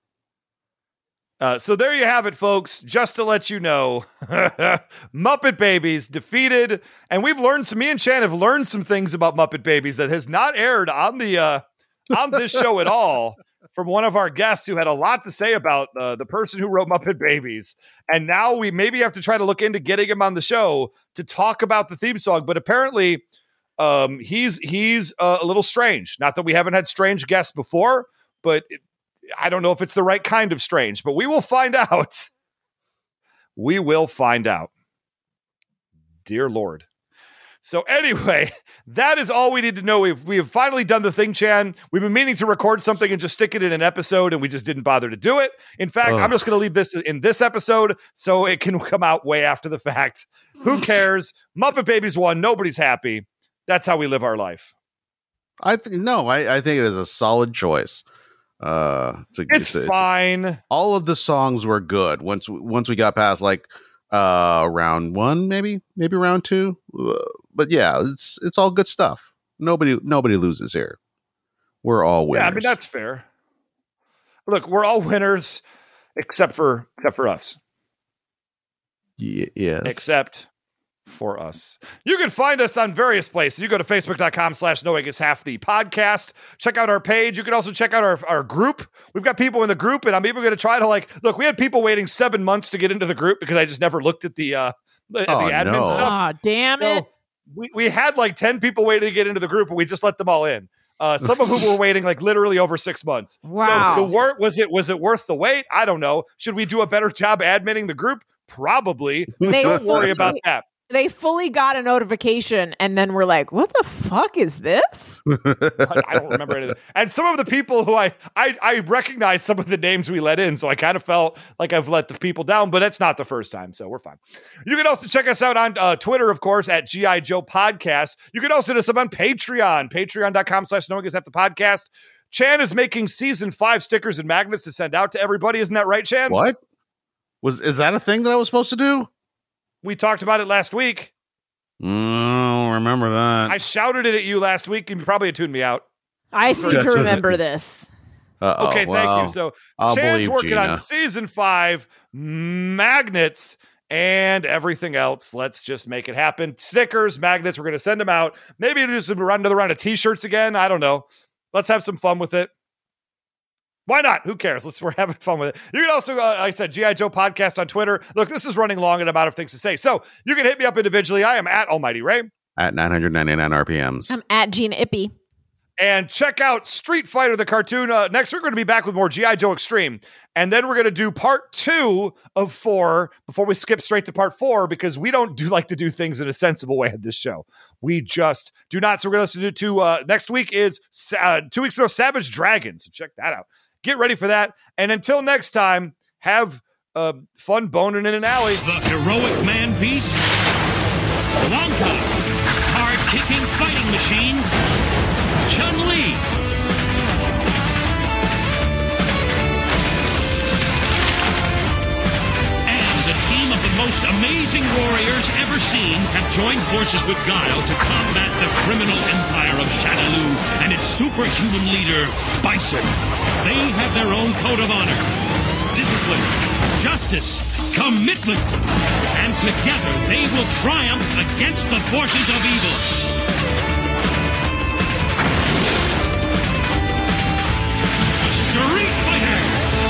So there you have it, folks. Just to let you know, Muppet Babies defeated, and we've learned some. Me and Chan have learned some things about Muppet Babies that has not aired on the on this show at all. From one of our guests who had a lot to say about the person who wrote Muppet Babies. And now we maybe have to try to look into getting him on the show to talk about the theme song. But apparently he's a little strange. Not that we haven't had strange guests before, but I don't know if it's the right kind of strange. But we will find out. We will find out. Dear Lord. So anyway, that is all we need to know. We have finally done the thing, Chan. We've been meaning to record something and just stick it in an episode, and we just didn't bother to do it. In fact, I'm just going to leave this in this episode so it can come out way after the fact. Who cares? Muppet Babies won. Nobody's happy. That's how we live our life. I think it is a solid choice. It's fine. All of the songs were good once we got past like round 1, maybe round 2. But yeah, it's all good stuff. Nobody loses here. We're all winners. Yeah, I mean that's fair. Look, we're all winners except for us. Yes. Except for us. You can find us on various places. You go to facebook.com/knowing-is-half the podcast. Check out our page. You can also check out our group. We've got people in the group, and I'm even going to try to look, we had people waiting 7 months to get into the group because I just never looked at the admin stuff. Oh, damn it. We had like 10 people waiting to get into the group, and we just let them all in. Some of whom were waiting like literally over 6 months. Wow. So was it worth the wait? I don't know. Should we do a better job adminning the group? Probably. Don't worry about that. They fully got a notification and then were like, what the fuck is this? I don't remember anything. And some of the people who I recognize some of the names we let in, so I kind of felt like I've let the people down, but it's not the first time, so we're fine. You can also check us out on Twitter, of course, at G.I. Joe Podcast. You can also do some on Patreon, patreon.com/knowing-is-half the podcast. Chan is making season 5 stickers and magnets to send out to everybody. Isn't that right, Chan? What? Is that a thing that I was supposed to do? We talked about it last week. Oh, remember that. I shouted it at you last week, and you probably had tuned me out. I seem to remember this. Okay, thank you. So Chan's working Gina on season 5, magnets, and everything else. Let's just make it happen. Stickers, magnets, we're going to send them out. Maybe do another round of t-shirts again. I don't know. Let's have some fun with it. Why not? Who cares? We're having fun with it. You can also, like I said, G.I. Joe Podcast on Twitter. Look, this is running long and I'm out of things to say. So you can hit me up individually. I am at Almighty Ray. At 999 RPMs. I'm at Gina Ippy. And check out Street Fighter, the cartoon. Next, we're going to be back with more G.I. Joe Extreme. And then we're going to do part 2 of 4 before we skip straight to part 4, because we don't like to do things in a sensible way at this show. We just do not. So we're going to listen to next week is 2 weeks ago, Savage Dragon. So check that out. Get ready for that. And until next time, have fun boning in an alley. The heroic man beast, Wonka, hard-kicking fighting machine, Chun-Li. And a team of the most amazing warriors ever seen have joined forces with Guile to combat the criminal empire of Shadaloo and its superhuman leader, Bison. They have their own code of honor, discipline, justice, commitment, and together they will triumph against the forces of evil. Street Fighter!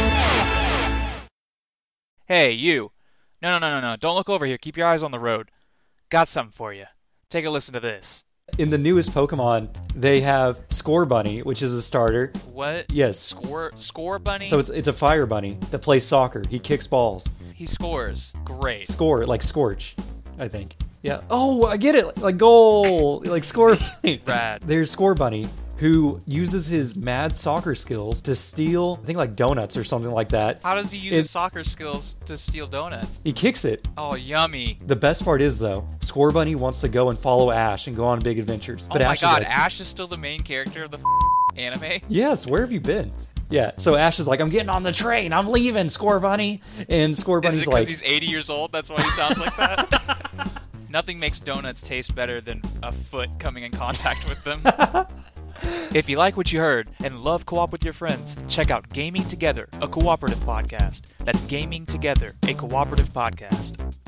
Hey, you. No. Don't look over here. Keep your eyes on the road. Got something for you. Take a listen to this. In the newest Pokemon, they have Score Bunny, which is a starter. What? Yes. Score Bunny? So it's a fire bunny that plays soccer. He kicks balls. He scores. Great. Score, like Scorch, I think. Yeah. Oh, I get it. Like goal. Like Score Bunny. Rad. There's Score Bunny, who uses his mad soccer skills to steal, I think, like donuts or something like that. How does he use his soccer skills to steal donuts? He kicks it. Oh, yummy. The best part is, though, Score Bunny wants to go and follow Ash and go on big adventures. But oh my Ash god, is like, Ash is still the main character of the anime? Yes, where have you been? Yeah, so Ash is like, I'm getting on the train, I'm leaving, Score Bunny. And Score Bunny's like... Is it because he's 80 years old, that's why he sounds like that? Nothing makes donuts taste better than a foot coming in contact with them. If you like what you heard and love co-op with your friends, check out Gaming Together, a cooperative podcast. That's Gaming Together, a cooperative podcast.